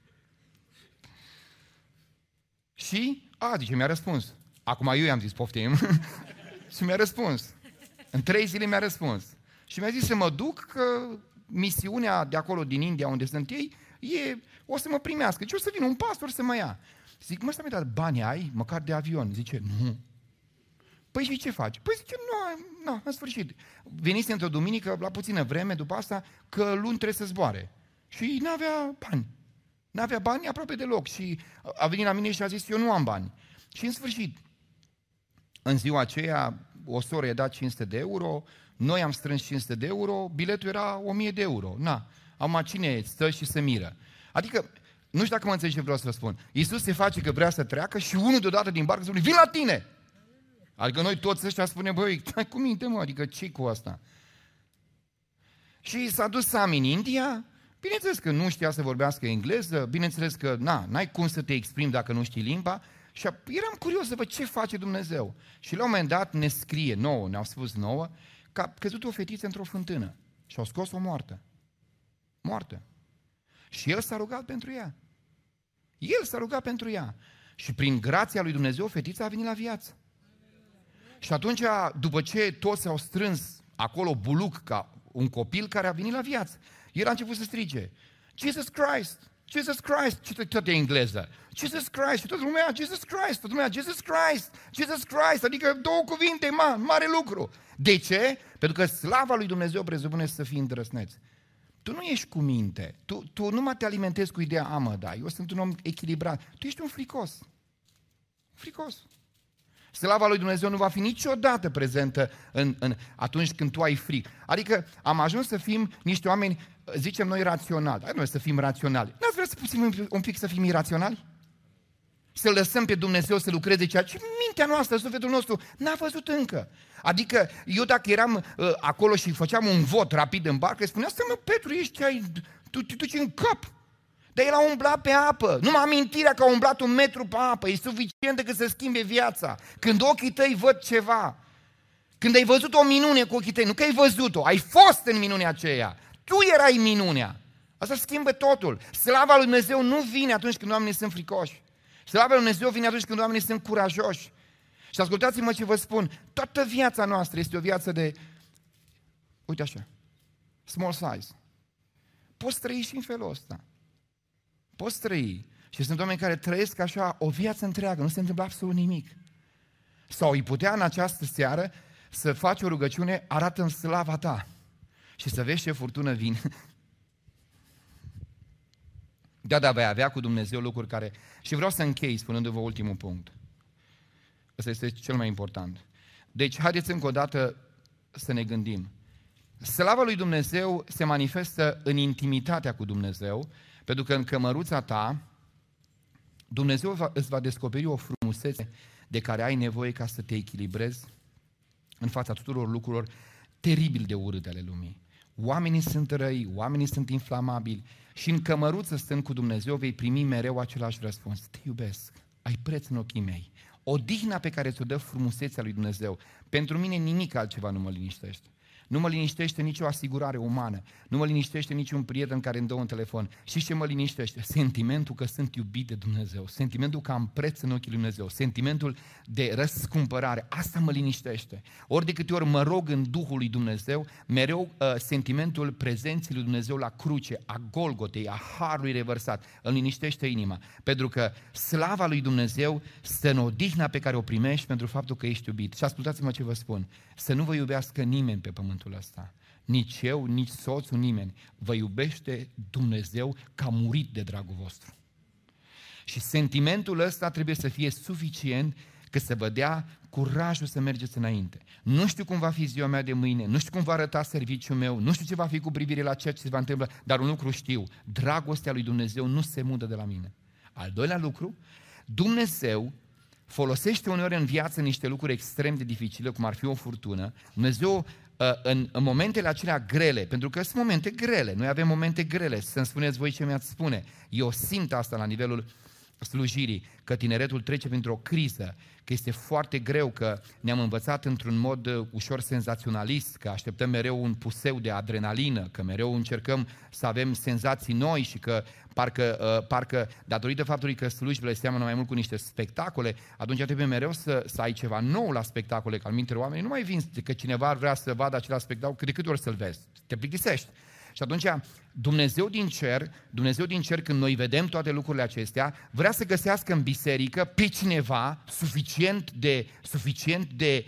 Și, zice, mi-a răspuns. Acum eu i-am zis, poftim. Și mi-a răspuns. În 3 zile mi-a răspuns. Și mi-a zis să mă duc, că misiunea de acolo din India, unde sunt ei, o să mă primească. Și o să vină un pastor să mă ia. Zic, mă, stai, dar bani ai? Măcar de avion. Zice, nu. Păi și ce faci? Păi zice, nu, în sfârșit. Venise într-o duminică, la puțină vreme, după asta, că luni trebuie să zboare. Și n-avea bani. N-avea bani aproape deloc. Și a venit la mine și a zis, eu nu am bani. Și în sfârșit, în ziua aceea, o soră i-a dat 500 de euro, noi am strâns 500 de euro, biletul era 1000 de euro. Acum cine stă și se miră? Adică, nu știu dacă mă înțelegi ce vreau să vă spun. Iisus se face că vrea să treacă și unul deodată din barcă spune, vin la tine! Adică noi toți ăștia spunem, băi, stai cu minte, mă, adică ce cu asta? Și s-a dus Sami în India, bineînțeles că nu știa să vorbească engleză, bineînțeles că, n-ai cum să te exprimi dacă nu știi limba, și eram curios să văd ce face Dumnezeu. Și la un moment dat ne scrie nouă, ne-au spus nouă, că a căzut o fetiță într-o fântână și au scos-o moartă. Moartă. Și el s-a rugat pentru ea. El s-a rugat pentru ea. Și prin grația lui Dumnezeu, fetița a venit la viață. Și atunci, după ce toți s-au strâns acolo buluc ca un copil care a venit la viață, el a început să strige, Jesus Christ! Jesus Christ! Și toată engleză. Jesus Christ! Și toată lumea, Jesus Christ! Toată lumea, Jesus Christ! Jesus Christ! Adică 2 cuvinte, mare lucru. De ce? Pentru că slava lui Dumnezeu presupune să fii îndrăsneț. Tu nu ești cu minte. Tu nu mă te alimentezi cu ideea, eu sunt un om echilibrat. Tu ești un fricos. Fricos. Slava lui Dumnezeu nu va fi niciodată prezentă atunci când tu ai frică. Adică am ajuns să fim niște oameni, zicem noi, raționali. Hai noi să fim raționali. N-ați vrea să puțin un pic să fim iraționali? Să lăsăm pe Dumnezeu să lucreze ceea ce mintea noastră, sufletul nostru n-a văzut încă. Adică eu dacă eram acolo și făceam un vot rapid în barcă, spunea, mă, Petru, tu te duci în cap. Dar el a umblat pe apă. Numai amintirea că a umblat 1 metru pe apă e suficient decât să schimbe viața. Când ochii tăi văd ceva, când ai văzut o minune cu ochii tăi, nu că ai văzut-o, ai fost în minunea aceea. Tu erai minunea. Asta schimbă totul. Slava lui Dumnezeu nu vine atunci când oamenii sunt fricoși. Slava lui Dumnezeu vine atunci când oamenii sunt curajoși. Și ascultați-mă ce vă spun, toată viața noastră este o viață de, uite așa, small size. Poți trăi și în felul ăsta. Poți trăi. Și sunt oameni care trăiesc așa o viață întreagă, nu se întâmplă absolut nimic. Sau îi putea în această seară să faci o rugăciune, arată-mi slava ta. Și să vezi ce furtună vine. Da, vei avea cu Dumnezeu lucruri care... Și vreau să închei spunându-vă ultimul punct. Ăsta este cel mai important. Deci, haideți încă o dată să ne gândim. Slava lui Dumnezeu se manifestă în intimitatea cu Dumnezeu, pentru că în cămăruța ta, Dumnezeu îți va descoperi o frumusețe de care ai nevoie ca să te echilibrezi în fața tuturor lucrurilor teribil de urâte ale lumii. Oamenii sunt răi, oamenii sunt inflamabili și în cămăruță stând cu Dumnezeu vei primi mereu același răspuns. Te iubesc, ai preț în ochii mei. Odihna pe care ți-o dă frumusețea lui Dumnezeu, pentru mine nimic altceva nu mă liniștește. Nu mă liniștește nicio asigurare umană, nu mă liniștește niciun prieten care îmi dă un telefon. Și ce mă liniștește? Sentimentul că sunt iubit de Dumnezeu, sentimentul că am preț în ochii lui Dumnezeu, sentimentul de răscumpărare, asta mă liniștește. Ori de câte ori mă rog în Duhul lui Dumnezeu, mereu sentimentul prezenței lui Dumnezeu la cruce, a Golgotei, a harului revărsat, îl liniștește inima. Pentru că slava lui Dumnezeu stă în odihna pe care o primești pentru faptul că ești iubit. Și ascultați-mă ce vă spun, să nu vă iubească nimeni pe pământul ăsta. Nici eu, nici soțul, nimeni. Vă iubește Dumnezeu că a murit de dragul vostru. Și sentimentul ăsta trebuie să fie suficient că să vă dea curajul să mergeți înainte. Nu știu cum va fi ziua mea de mâine, nu știu cum va arăta serviciul meu, nu știu ce va fi cu privire la ceea ce se va întâmpla, dar un lucru știu, dragostea lui Dumnezeu nu se mudă de la mine. Al doilea lucru, Dumnezeu folosește uneori în viață niște lucruri extrem de dificile, cum ar fi o furtună. Dumnezeu în momentele acelea grele, pentru că sunt momente grele, noi avem momente grele, să-mi spuneți voi ce mi-ați spune. Eu simt asta la nivelul slujirii, că tineretul trece printr-o criză, că este foarte greu, că ne-am învățat într-un mod ușor senzaționalist, că așteptăm mereu un puseu de adrenalină, că mereu încercăm să avem senzații noi și că parcă datorită faptului că slujbele seamănă mai mult cu niște spectacole, atunci trebuie mereu să ai ceva nou la spectacole, că alminteri oamenii nu mai vin că cineva vrea să vadă același spectacol, că de câte ori să-l vezi, te plictisești. Și atunci Dumnezeu din cer, când noi vedem toate lucrurile acestea, vrea să găsească în biserică pe cineva suficient de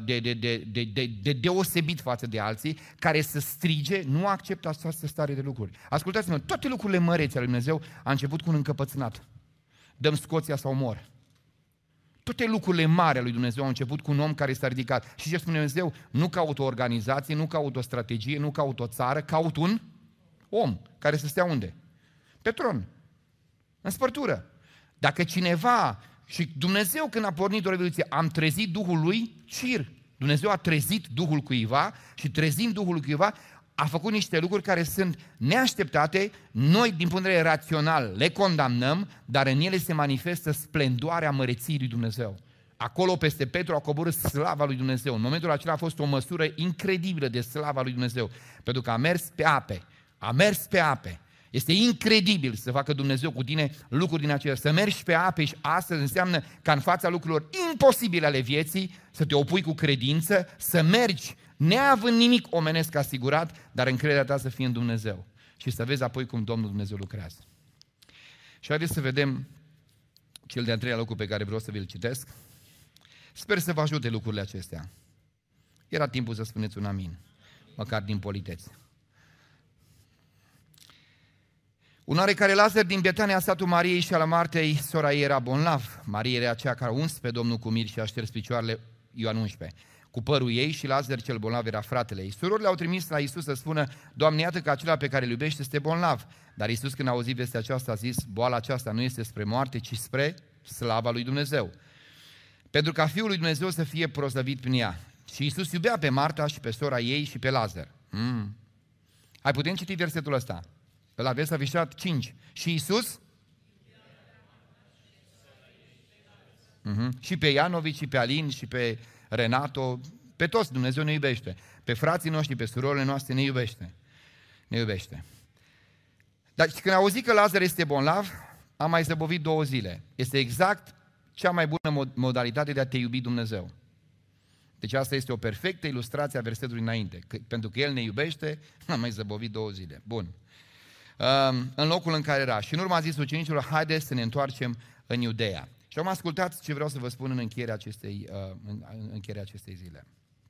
deosebit față de alții, care să strige, nu acceptă această stare de lucruri. Ascultați-mă, toate lucrurile mărețe ale lui Dumnezeu a început cu un încăpățânat. Dăm Scoția sau mor. Toate lucrurile mari ale lui Dumnezeu au început cu un om care s-a ridicat. Și ce spune Dumnezeu? Nu caut o organizație, nu caut o strategie, nu caut o țară, caut un om care să stea unde? Pe tron, în spărtură. Dacă cineva, și Dumnezeu când a pornit o revoluție, am trezit Duhul lui Cir. Dumnezeu a trezit Duhul cuiva și trezind Duhul cuiva, a făcut niște lucruri care sunt neașteptate, noi din punct de vedere rațional le condamnăm, dar în ele se manifestă splendoarea măreției lui Dumnezeu. Acolo peste Petru a coborât slava lui Dumnezeu. În momentul acela a fost o măsură incredibilă de slava lui Dumnezeu, pentru că a mers pe ape. Este incredibil să facă Dumnezeu cu tine lucruri din acelea. Să mergi pe ape și astăzi înseamnă ca în fața lucrurilor imposibile ale vieții să te opui cu credință, să mergi neavând nimic omenesc asigurat, dar încrederea ta să fie în Dumnezeu. Și să vezi apoi cum Domnul Dumnezeu lucrează. Și haideți să vedem cel de-al treilea lucru pe care vreau să vi-l citesc. Sper să vă ajute lucrurile acestea. Era timpul să spuneți un amin, măcar din politețe. Un oarecare Lazar din Betania, satul Mariei și al Martei, sora ei era bolnav. Maria era aceea care a uns pe Domnul cu mir și a șters picioarele, Ioan 11, cu părul ei, și Lazar cel bolnav era fratele ei. Surorile au trimis la Iisus să spună: Doamne, iată că acela pe care îl iubește este bolnav. Dar Iisus, când a auzit vestea aceasta, a zis: boala aceasta nu este spre moarte, ci spre slava lui Dumnezeu, pentru ca Fiul lui Dumnezeu să fie proslăvit prin ea. Și Iisus iubea pe Marta și pe sora ei și pe Lazar. Hai, putem citi versetul ăsta? Îl aveți afișat 5. Și Iisus? Și pe Ianovici, și pe Alin, și pe Renato, pe toți Dumnezeu ne iubește. Pe frații noștri, pe surorile noastre ne iubește. Ne iubește. Dar când a auzit că Lazar este bolnav, a mai zăbovit 2 zile. Este exact cea mai bună modalitate de a te iubi Dumnezeu. Deci asta este o perfectă ilustrație a versetului înainte. Pentru că El ne iubește, a mai zăbovit 2 zile. Bun. În locul în care era. Și în urmă a zis ucenicilor, haideți să ne întoarcem în Iudeea. Și am ascultat ce vreau să vă spun în încheierea acestei zile.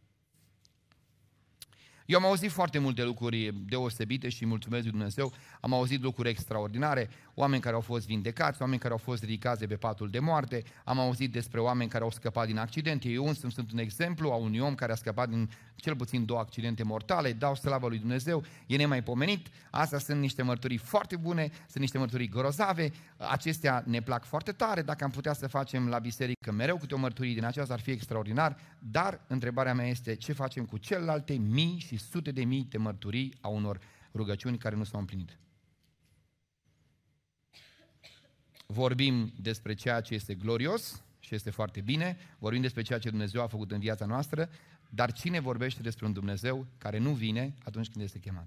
Eu am auzit foarte multe lucruri deosebite și mulțumesc lui Dumnezeu. Am auzit lucruri extraordinare, oameni care au fost vindecați, oameni care au fost ridicați de pe patul de moarte, am auzit despre oameni care au scăpat din accidente. Eu însumi sunt un exemplu a unui om care a scăpat din cel puțin 2 accidente mortale, dau slavă lui Dumnezeu, e nemaipomenit. Astea sunt niște mărturii foarte bune, sunt niște mărturii grozave, acestea ne plac foarte tare. Dacă am putea să facem la biserică mereu câte o mărturie din aceasta, ar fi extraordinar, dar întrebarea mea este ce facem cu celelalte mii și sute de mii de mărturii a unor rugăciuni care nu s-au împlinit. Vorbim despre ceea ce este glorios și este foarte bine, vorbim despre ceea ce Dumnezeu a făcut în viața noastră, dar cine vorbește despre un Dumnezeu care nu vine atunci când este chemat?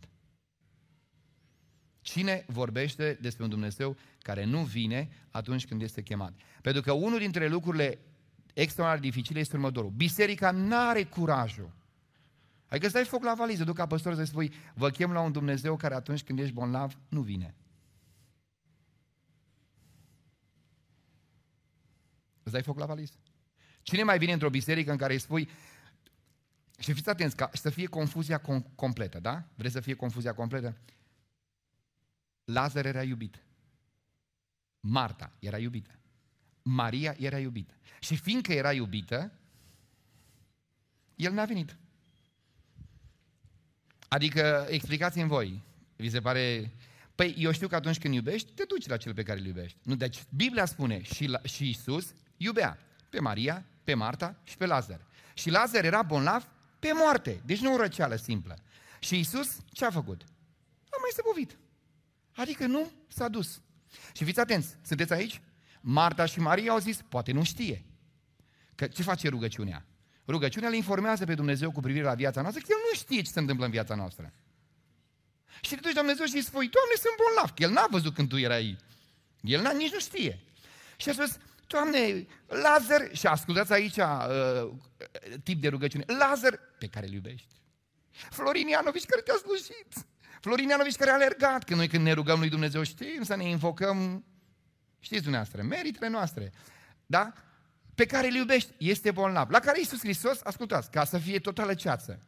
Cine vorbește despre un Dumnezeu care nu vine atunci când este chemat? Pentru că unul dintre lucrurile extraordinar dificile este următorul. Biserica n-are curajul. Adică îți dai foc la valiză, duc ca păstor să spui, vă chem la un Dumnezeu care atunci când ești bolnav nu vine. Îți dai foc la valiză. Cine mai vine într-o biserică în care îi spui, și fiți atenți, ca să fie confuzia completă, da? Vreți să fie confuzia completă? Lazar era iubit. Marta era iubită. Maria era iubită. Și fiindcă era iubită, el n-a venit. Adică, explicați-mi voi, vi se pare... Păi, eu știu că atunci când iubești, te duci la cel pe care îl iubești. Nu, deci, Biblia spune, și Iisus iubea pe Maria, pe Marta și pe Lazar. Și Lazar era bolnav pe moarte, deci nu o răceală simplă. Și Iisus ce a făcut? A mai zăbovit. Adică nu s-a dus. Și fiți atenți, sunteți aici? Marta și Maria au zis, poate nu știe. Că ce face rugăciunea? Rugăciunea le informează pe Dumnezeu cu privire la viața noastră, că El nu știe ce se întâmplă în viața noastră. Și te duci la Dumnezeu și îi spui, Doamne, sunt bolnav, că El n-a văzut când tu erai. El nici nu știe. Și a spus, Doamne, Lazar, și ascultați aici tip de rugăciune, Lazar pe care îl iubești. Florin Ianovici care te-a slujit. Florin Ianovici care a alergat, că noi când ne rugăm lui Dumnezeu știm să ne invocăm, știți dumneavoastră, meritele noastre. Da? Pe care îl iubești, este bolnav. La care Iisus Hristos, ascultați, ca să fie totală ceață.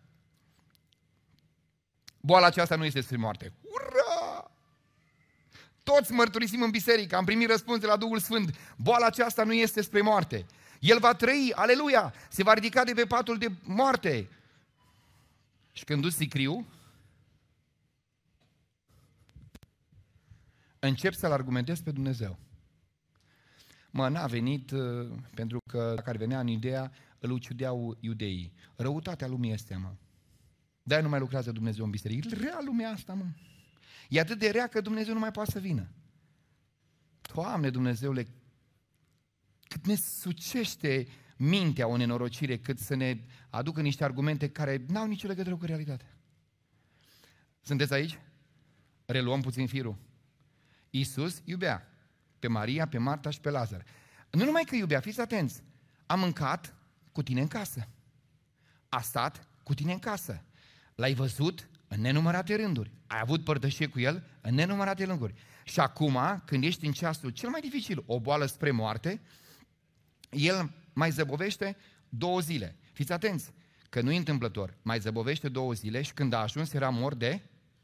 Boala aceasta nu este spre moarte. Ura! Toți mărturisim în biserică, am primit răspuns de la Duhul Sfânt. Boala aceasta nu este spre moarte. El va trăi, aleluia, se va ridica de pe patul de moarte. Și când duci sicriu, încep să-L argumentezi pe Dumnezeu. Mă, n-a venit pentru că dacă ar venea în Iudeea, îl ucideau iudeii. Răutatea lumii este, mă. De-aia nu mai lucrează Dumnezeu în biserică. E rea lumea asta, mă. E atât de rea că Dumnezeu nu mai poate să vină. Doamne, Dumnezeule, cât ne sucește mintea o nenorocire, cât să ne aducă niște argumente care n-au nicio legătură cu realitatea. Sunteți aici? Reluăm puțin firul. Iisus iubea pe Maria, pe Marta și pe Lazar. Nu numai că iubea, fiți atenți, a mâncat cu tine în casă. A stat cu tine în casă. L-ai văzut în nenumărate rânduri. Ai avut părtășie cu el în nenumărate rânduri. Și acum, când ești în ceasul cel mai dificil, o boală spre moarte, el mai zăbovește 2 zile. Fiți atenți, că nu e întâmplător. Mai zăbovește 2 zile și când a ajuns era mort de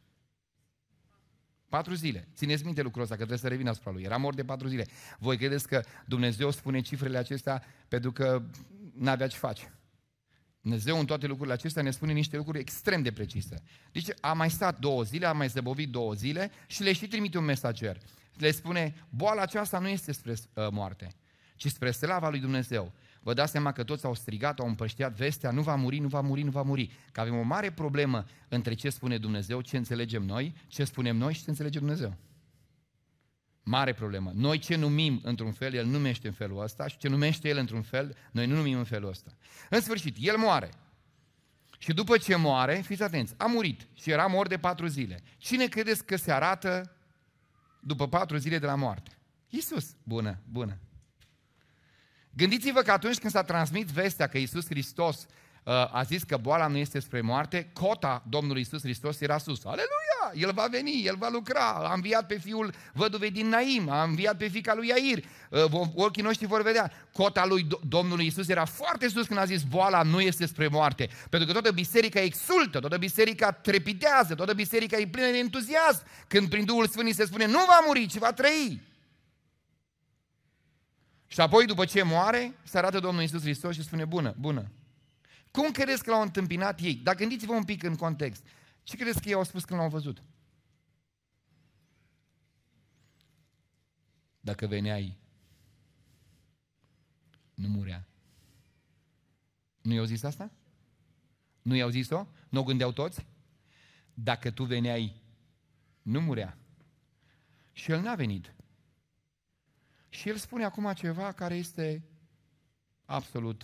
4 zile. Țineți minte lucrul ăsta, că trebuie să revin asupra lui. Era mort de 4 zile. Voi credeți că Dumnezeu spune cifrele acestea pentru că n-avea ce face? Dumnezeu în toate lucrurile acestea ne spune niște lucruri extrem de precise. Deci a mai stat 2 zile, a mai zăbovit 2 zile și le și trimite un mesager. Le spune, boala aceasta nu este spre moarte, ci spre slava lui Dumnezeu. vă dați seama că toți au strigat, au împrăștiat vestea, nu va muri, nu va muri, nu va muri. Că avem o mare problemă între ce spune Dumnezeu, ce înțelegem noi, ce spunem noi și ce înțelege Dumnezeu. Mare problemă. Noi ce numim într-un fel, El numește în felul ăsta și ce numește El într-un fel, noi nu numim în felul ăsta. În sfârșit, El moare. Și după ce moare, fiți atenți, a murit și era mort de 4 zile. Cine credeți că se arată după 4 zile de la moarte? Iisus. Bună, bună. Gândiți-vă că atunci când s-a transmis vestea că Iisus Hristos a zis că boala nu este spre moarte, cota Domnului Iisus Hristos era sus. Aleluia! El va veni, El va lucra, a înviat pe fiul văduvei din Naim, a înviat pe fiica lui Iair, ochii noștri vor vedea. Cota lui Domnului Iisus era foarte sus când a zis boala nu este spre moarte, pentru că toată biserica exultă, toată biserica trepidează, toată biserica e plină de entuziasm când prin Duhul Sfânt se spune nu va muri, ci va trăi. Și apoi după ce moare, se arată Domnul Iisus Hristos și spune bună, bună. Cum credeți că l-au întâmpinat ei? Dar gândiți-vă un pic în context. Ce credeți că ei au spus când l-au văzut? Dacă veneai, nu murea. Nu i-au zis asta? Nu i-au zis-o? Nu o gândeau toți? Dacă tu veneai, nu murea. Și el n-a venit. Și el spune acum ceva care este absolut...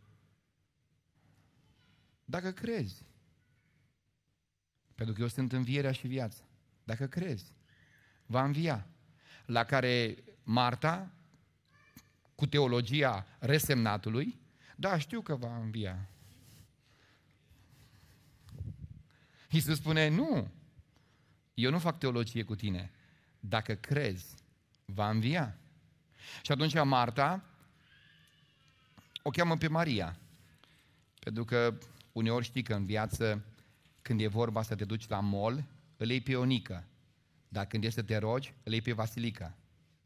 Dacă crezi, pentru că eu sunt învierea și viața, dacă crezi, va învia. La care Marta, cu teologia resemnatului, da, știu că va învia. Iisus spune, nu, eu nu fac teologie cu tine, dacă crezi, va învia. Și atunci Marta o cheamă pe Maria, pentru că uneori știi că în viață, când e vorba să te duci la mall, îl iei pe Ionică, dar când e să te rogi, îl iei pe Vasilica.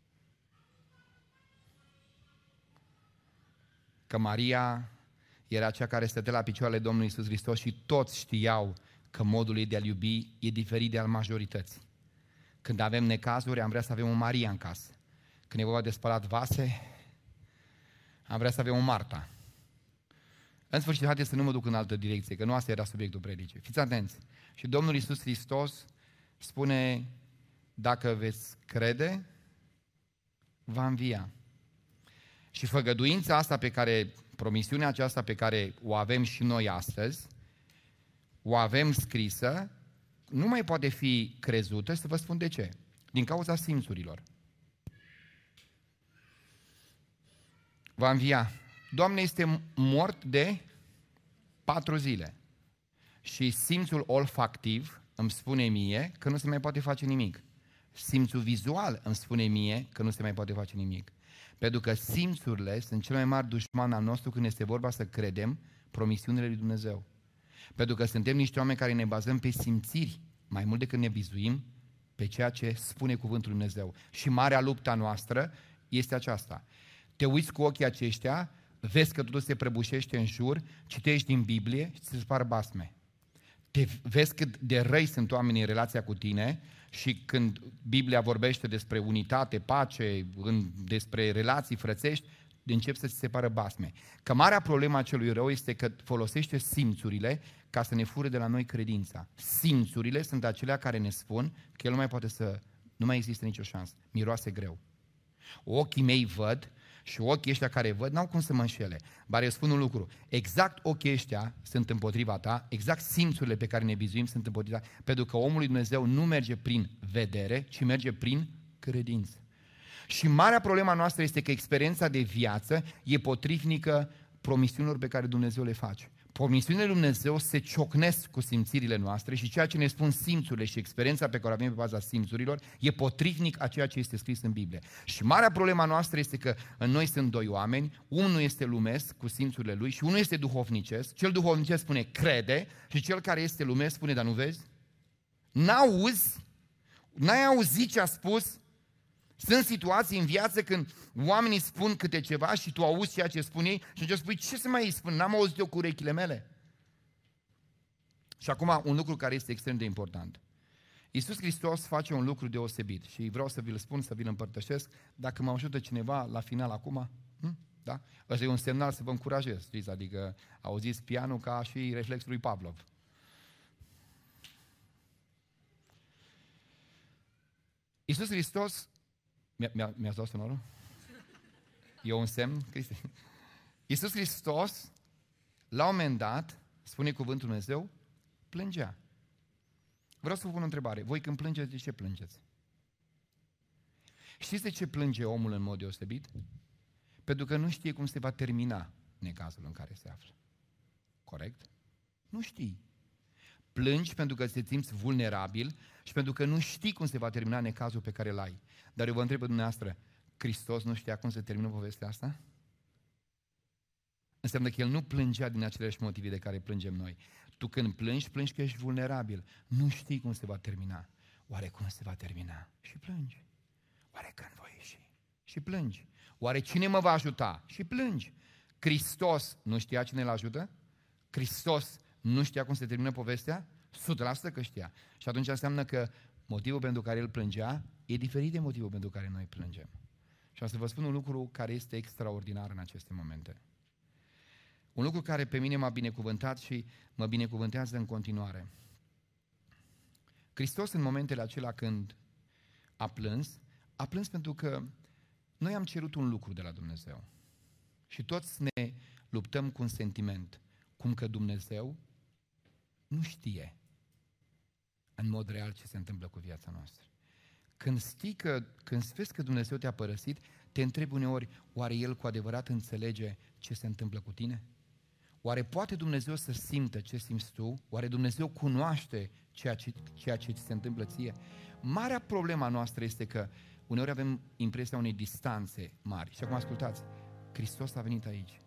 Că Maria era cea care stătea la picioarele Domnului Iisus Hristos și toți știau că modul ei de a iubi e diferit de al majorității. Când avem necazuri, am vrea să avem o Maria în casă. Când e vorba de spălat vase, am vrea să avem o Marta. În sfârșit, haideți să nu mă duc în altă direcție, că nu asta era subiectul predicii. Fiți atenți. Și Domnul Iisus Hristos spune, dacă veți crede, va învia. Și făgăduința asta promisiunea aceasta pe care o avem și noi astăzi, o avem scrisă, nu mai poate fi crezută, să vă spun de ce. Din cauza simțurilor. Va învia. Doamne, este mort de 4 zile. Și simțul olfactiv îmi spune mie că nu se mai poate face nimic. Simțul vizual îmi spune mie că nu se mai poate face nimic. Pentru că simțurile sunt cel mai mare dușman al nostru când este vorba să credem promisiunile lui Dumnezeu. Pentru că suntem niște oameni care ne bazăm pe simțiri, mai mult decât ne bizuim pe ceea ce spune cuvântul lui Dumnezeu. Și marea lupta noastră este aceasta. Te uiți cu ochii aceștia, vezi că totul se prăbușește în jur, citești din Biblie și ți se par basme. Vezi cât de răi sunt oamenii în relația cu tine și când Biblia vorbește despre unitate, pace, despre relații frățești, încep să ți se pară basme. Că marea problemă a celui rău este că folosește simțurile ca să ne fure de la noi credința. Simțurile sunt acelea care ne spun că el nu mai există nicio șansă. Miroase greu. Ochii mei văd și ochii ăștia care văd n-au cum să mă înșele. Dar eu spun un lucru, exact ochii ăștia sunt împotriva ta, exact simțurile pe care ne bizuim sunt împotriva ta, pentru că omul lui Dumnezeu nu merge prin vedere, ci merge prin credință. Și marea problema noastră este că experiența de viață e potrivnică promisiunilor pe care Dumnezeu le face. Promisiunile lui Dumnezeu se ciocnesc cu simțirile noastre și ceea ce ne spun simțurile și experiența pe care o avem pe baza simțurilor e potrivnic a ceea ce este scris în Biblie. Și marea problema noastră este că în noi sunt 2 oameni, unul este lumesc cu simțurile lui și unul este duhovnicesc. Cel duhovnicesc spune crede și cel care este lumesc spune dar nu vezi? N-ai auzit ce a spus? Sunt situații în viață când oamenii spun câte ceva și tu auzi ceea ce spun ei și atunci spui, ce să mai spun? N-am auzit eu cu urechile mele. Și acum un lucru care este extrem de important. Iisus Hristos face un lucru deosebit și vreau să vi-l spun, să vi-l împărtășesc. Dacă mă ajută cineva la final acum, Da? Ăsta e un semnal să vă încurajez, știți? Adică auziți pianul ca și reflexul lui Pavlov. Iisus Hristos, mi-ați dat sonorul? E un semn, Cristi? Iisus Hristos, la un moment dat, spune cuvântul Dumnezeu, plângea. Vreau să vă pun o întrebare. Voi când plângeți, de ce plângeți? Știți de ce plânge omul în mod deosebit? Pentru că nu știe cum se va termina necazul în care se află. Corect? Nu știi. Plângi pentru că te simți vulnerabil și pentru că nu știi cum se va termina necazul pe care îl ai. Dar eu vă întreb pe dumneavoastră, Hristos nu știa cum se termină povestea asta? Înseamnă că El nu plângea din aceleași motive de care plângem noi. Tu când plângi, plângi că ești vulnerabil. Nu știi cum se va termina. Oare cum se va termina? Și plângi. Oare când voi ieși? Și plângi. Oare cine mă va ajuta? Și plângi. Hristos nu știa cine îl ajută? Hristos nu știa cum se termină povestea? 100% că știa. Și atunci înseamnă că motivul pentru care El plângea e diferit de motivul pentru care noi plângem. Și am să vă spun un lucru care este extraordinar în aceste momente. Un lucru care pe mine m-a binecuvântat și mă binecuvântează în continuare. Hristos în momentele acelea când a plâns pentru că noi am cerut un lucru de la Dumnezeu. Și toți ne luptăm cu un sentiment, cum că Dumnezeu nu știe în mod real ce se întâmplă cu viața noastră. Când vezi că Dumnezeu te-a părăsit, te întrebi uneori, oare El cu adevărat înțelege ce se întâmplă cu tine? Oare poate Dumnezeu să simtă ce simți tu? Oare Dumnezeu cunoaște ceea ce ți se întâmplă ție? Marea problema noastră este că uneori avem impresia unei distanțe mari. Și acum ascultați, Hristos a venit aici.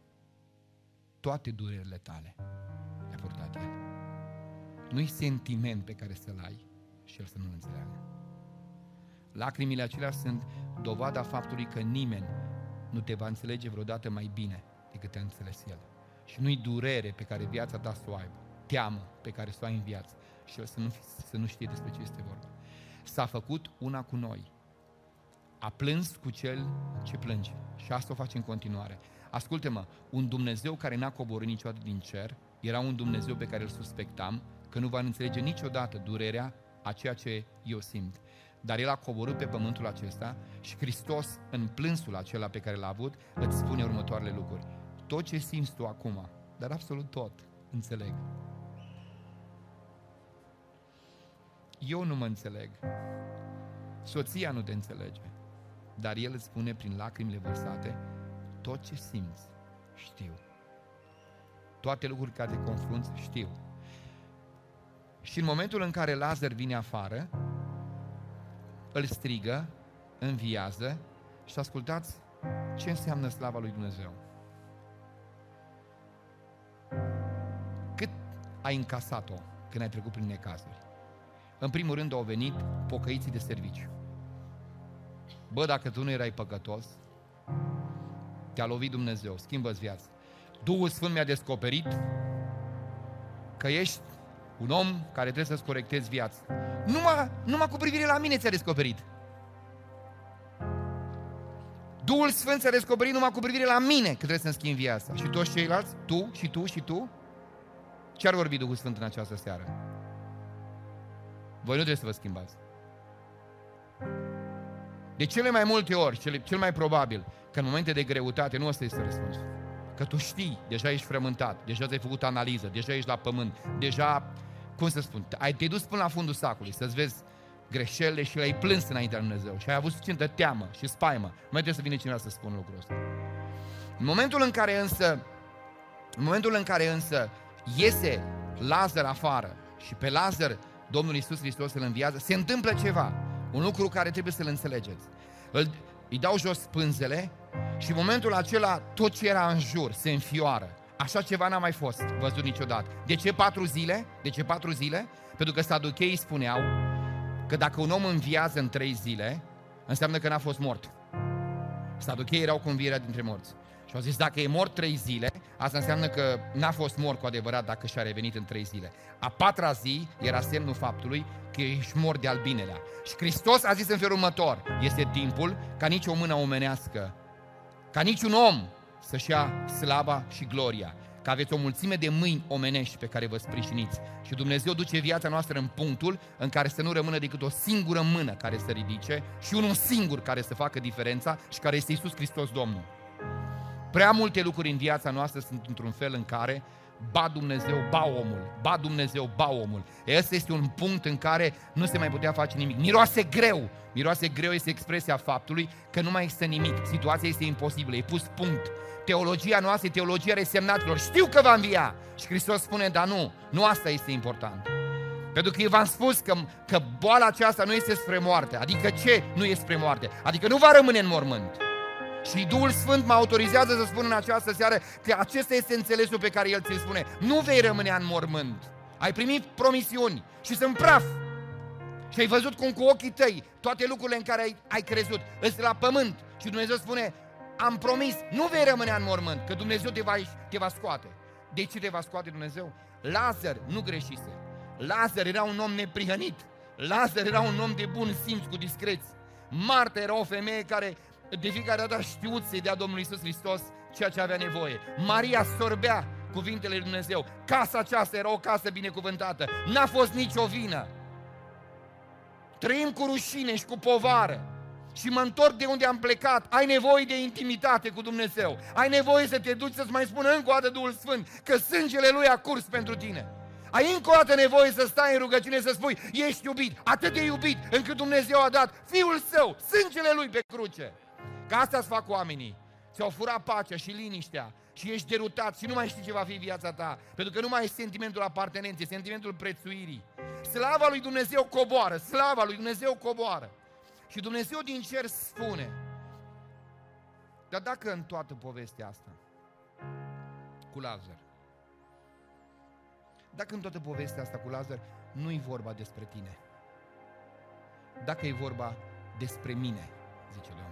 Toate durerile tale le-a purtat El. Nu-i sentiment pe care să-l ai și El să nu-l înțeleagă. Lacrimile acelea sunt dovada faptului că nimeni nu te va înțelege vreodată mai bine decât te-a înțeles El. Și nu-i durere pe care viața ta să o aibă, teamă pe care să o ai în viață și El să nu știe despre ce este vorba. S-a făcut una cu noi. A plâns cu cel ce plânge și asta o face în continuare. Ascultă-mă, un Dumnezeu care n-a coborât niciodată din cer era un Dumnezeu pe care îl suspectam că nu va înțelege niciodată durerea a ceea ce eu simt. Dar El a coborât pe pământul acesta și Hristos, în plânsul acela pe care l-a avut, îți spune următoarele lucruri. Tot ce simți tu acum, dar absolut tot, înțeleg. Eu nu mă înțeleg. Soția nu te înțelege. Dar El îți spune prin lacrimile vărsate, tot ce simți, știu. Toate lucrurile care te confrunți, știu. Și în momentul în care Lazar vine afară, îl strigă, înviază și ascultați ce înseamnă slava lui Dumnezeu. Cât ai încasat-o când ai trecut prin necazuri? În primul rând au venit pocăiții de serviciu. Bă, dacă tu nu erai păcătos, te-a lovit Dumnezeu, schimbă-ți viața. Duhul Sfânt mi-a descoperit că ești un om care trebuie să-ți corectezi viața. Numai cu privire la mine ți-a descoperit. Duhul Sfânt ți-a descoperit numai cu privire la mine că trebuie să-mi schimbi viața. Și toți ceilalți, tu și tu și tu, ce ar vorbi Duhul Sfânt în această seară? Voi nu trebuie să vă schimbați. De cele mai multe ori, cel mai probabil, că în momente de greutate nu ăsta este răspunsul. Că tu știi, deja ești frământat, deja ți-ai făcut analiză, deja ești la pământ, deja, cum să spun, te-ai dus până la fundul sacului să-ți vezi greșelile și le-ai plâns înaintea lui Dumnezeu și ai avut suficientă teamă și spaimă. Mai trebuie să vină cineva să spună lucrul ăsta. În momentul în care însă iese Lazar afară și pe Lazar Domnul Iisus Hristos îl înviază, se întâmplă ceva, un lucru care trebuie să-l înțelegeți. Îi dau jos pânzele și în momentul acela tot ce era în jur se înfioară. Așa ceva n-a mai fost văzut niciodată. De ce 4 zile? De ce 4 zile? Pentru că saducheii spuneau că dacă un om înviază în 3 zile, înseamnă că n-a fost mort. Saducheii erau cu învierea dintre morți. Și au zis, dacă e mort 3 zile, asta înseamnă că n-a fost mort cu adevărat dacă și-a revenit în 3 zile. A 4-a zi era semnul faptului că ești mort de-al binelea. Și Hristos a zis în felul următor, este timpul ca nici o mână omenească ca niciun om să-și ia slava și gloria, că aveți o mulțime de mâini omenești pe care vă sprijiniți și Dumnezeu duce viața noastră în punctul în care să nu rămână decât o singură mână care să ridice și unul singur care să facă diferența și care este Iisus Hristos Domnul. Prea multe lucruri în viața noastră sunt într-un fel în care ba Dumnezeu, ba omul, ba Dumnezeu, ba omul. Ăsta este un punct în care nu se mai putea face nimic. Miroase greu. Miroase greu este expresia faptului că nu mai există nimic. Situația este imposibilă, e pus punct. Teologia noastră e teologia resemnaților. Știu că va învia. Și Hristos spune, dar nu asta este important. Pentru că eu v-am spus că boala aceasta nu este spre moarte. Adică ce nu este spre moarte? Adică nu va rămâne în mormânt. Și Duhul Sfânt mă autorizează să spun în această seară că acesta este înțelesul pe care El ți-l spune. Nu vei rămâne în mormânt. Ai primit promisiuni și sunt praf. Și ai văzut cum cu ochii tăi toate lucrurile în care ai crezut îți la pământ. Și Dumnezeu spune, am promis, nu vei rămâne în mormânt, că Dumnezeu te va scoate. De ce te va scoate Dumnezeu? Lazar nu greșise. Lazar era un om neprihănit. Lazar era un om de bun simț, cu discreție. Marta era o femeie care de fiecare dată a știut să-i dea Domnului Iisus Hristos ceea ce avea nevoie. Maria sorbea cuvintele lui Dumnezeu. Casa aceasta era o casă binecuvântată. N-a fost nicio vină. Trăim cu rușine și cu povară. Și mă întorc de unde am plecat. Ai nevoie de intimitate cu Dumnezeu. Ai nevoie să te duci să-ți mai spună încă o dată Duhul Sfânt că sângele Lui a curs pentru tine. Ai încă o dată nevoie să stai în rugăciune să spui, ești iubit, atât de iubit încât Dumnezeu a dat Fiul Său, sângele Lui pe cruce. Că asta-ți fac oamenii. Ți-au furat pacea și liniștea și ești derutat și nu mai știi ce va fi viața ta. Pentru că nu mai e sentimentul apartenenței, sentimentul prețuirii. Slava lui Dumnezeu coboară, slava lui Dumnezeu coboară. Și Dumnezeu din cer spune, dar dacă în toată povestea asta cu Lazar, dacă în toată povestea asta cu Lazar nu-i vorba despre tine, dacă e vorba despre mine, zice Domnul,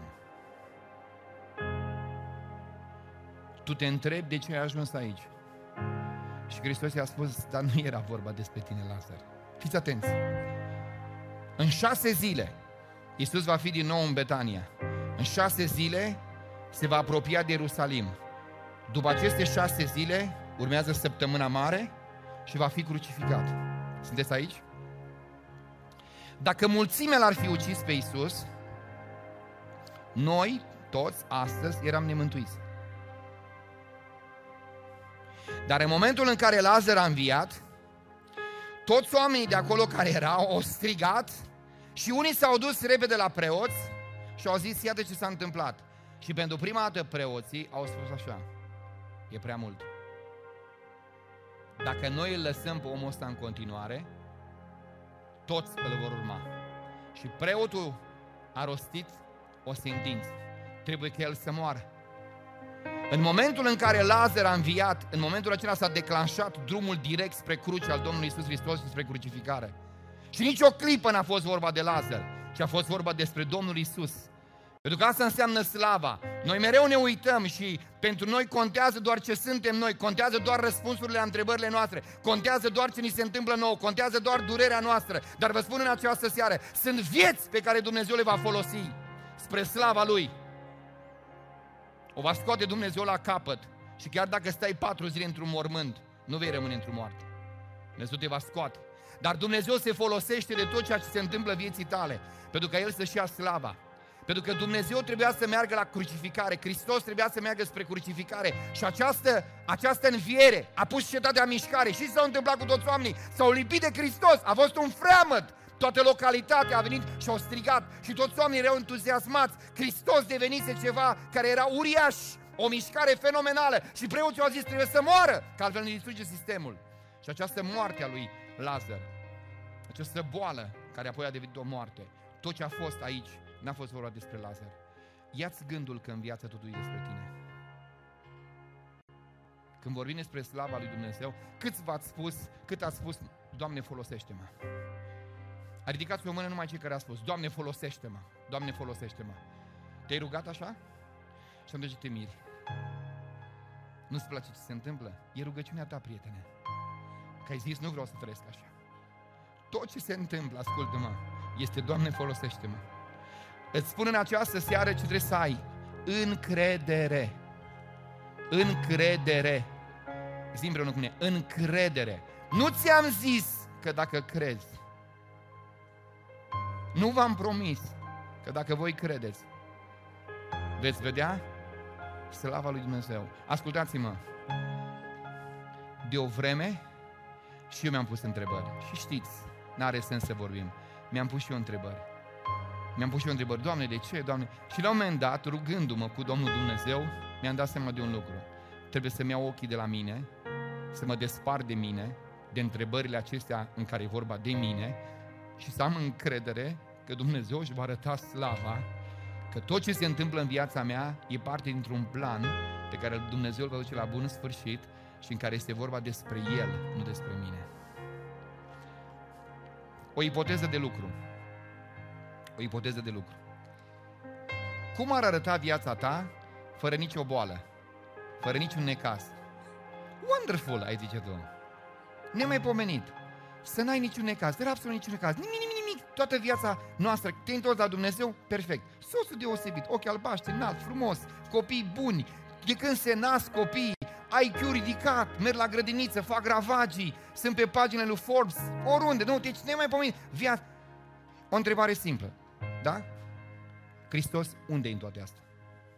tu te întrebi de ce ai ajuns aici. Și Hristos i-a spus, dar nu era vorba despre tine, Lazar. Fiți atenți. În 6 zile, Iisus va fi din nou în Betania. În 6 zile se va apropia de Ierusalim. După aceste 6 zile urmează săptămâna mare și va fi crucificat. Sunteți aici? Dacă mulțimea l-ar fi ucis pe Iisus, noi toți astăzi eram nemântuiți. Dar în momentul în care Lazar a înviat, toți oamenii de acolo care erau au strigat și unii s-au dus repede la preoți și au zis, iată ce s-a întâmplat. Și pentru prima dată preoții au spus așa, e prea mult. Dacă noi îl lăsăm pe omul ăsta în continuare, toți îl vor urma. Și preotul a rostit o sentință. Trebuie că el să moară. În momentul în care Lazar a înviat, în momentul acela s-a declanșat drumul direct spre cruce al Domnului Iisus Hristos și spre crucificare. Și nici o clipă n-a fost vorba de Lazar, ci a fost vorba despre Domnul Iisus. Pentru că asta înseamnă slava. Noi mereu ne uităm și pentru noi contează doar ce suntem noi, contează doar răspunsurile la întrebările noastre, contează doar ce ni se întâmplă nouă, contează doar durerea noastră. Dar vă spun în această seară, sunt vieți pe care Dumnezeu le va folosi spre slava Lui. O va scoate Dumnezeu la capăt și chiar dacă stai 4 zile într-un mormânt, nu vei rămâne într-o moarte. Dumnezeu te va scoate. Dar Dumnezeu se folosește de tot ceea ce se întâmplă vieții tale, pentru ca El să-și ia slava. Pentru că Dumnezeu trebuia să meargă la crucificare, Hristos trebuia să meargă spre crucificare și această înviere a pus cetatea în mișcare. Și s-a întâmplat cu toți oamenii, s-au lipit de Hristos, a fost un freamăt. Toată localitatea a venit și au strigat și toți oamenii erau entuziasmați. Hristos devenise ceva care era uriaș, o mișcare fenomenală și preoții au zis trebuie să moară, că altfel ne distruge sistemul. Și această moarte a lui Lazar, această boală care apoi a devenit o moarte, tot ce a fost aici, n-a fost vorba despre Lazar. Ia-ți gândul că în viață totul e despre tine. Când vorbim despre slava lui Dumnezeu, cât ați spus, Doamne, folosește-mă. A ridicat pe o mână numai cei care a spus, Doamne, folosește-mă, Doamne, folosește-mă. Te-ai rugat așa? Și atunci te miri. Nu-ți place ce se întâmplă? E rugăciunea ta, prietene. Că ai zis, nu vreau să trăiesc așa. Tot ce se întâmplă, ascultă-mă, este Doamne, folosește-mă. Îți spun în această seară ce trebuie să ai încredere. Încredere. Zi împreună cu mine, încredere. Nu ți-am zis că dacă crezi, nu v-am promis că dacă voi credeți, veți vedea slava lui Dumnezeu. Ascultați-mă, de o vreme și eu mi-am pus întrebări. Și știți, n-are sens să vorbim. Mi-am pus și eu întrebări. Doamne, de ce, Doamne? Și la un moment dat, rugându-mă cu Domnul Dumnezeu, mi-am dat seama de un lucru. Trebuie să-mi iau ochii de la mine, să mă despart de mine, de întrebările acestea în care e vorba de mine și să am încredere că Dumnezeu își va arăta slava, că tot ce se întâmplă în viața mea e parte dintr-un plan pe care Dumnezeu îl va duce la bun sfârșit și în care este vorba despre El, nu despre mine. O ipoteză de lucru. Cum ar arăta viața ta fără nicio boală, fără niciun necaz? Wonderful, ai zice tu. Nemaipomenit. Să n-ai niciun necaz, dar absolut niciun necaz. Nimic. Toată viața noastră, te întorci la Dumnezeu, perfect. Sosul deosebit, ochi albaștri, înalt, frumos, copii buni. De când se nasc copii, IQ ridicat, merg la grădiniță, fac ravagii, sunt pe paginile lui Forbes, oriunde. Nu, deci nemaipomenit. Viața. O întrebare simplă, da? Hristos, unde e în toate astea?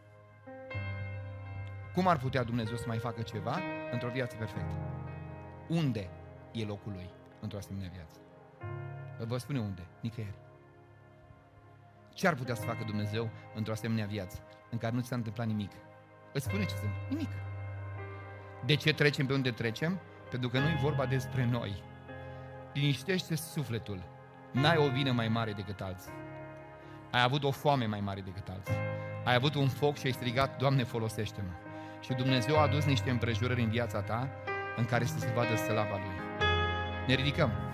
Cum ar putea Dumnezeu să mai facă ceva într-o viață perfectă? Unde e locul Lui într-o asemenea viață? Vă spune unde? Nicăieri. Ce ar putea să facă Dumnezeu într-o asemenea viață în care nu ți s-a întâmplat nimic? Îți spune ce sunt? Nimic. De ce trecem pe unde trecem? Pentru că nu e vorba despre noi. Liniștește sufletul. N-ai o vină mai mare decât alții. Ai avut o foame mai mare decât alții. Ai avut un foc și ai strigat, Doamne, folosește-mă. Și Dumnezeu a adus niște împrejurări în viața ta în care să se vadă slava Lui. Ne ridicăm.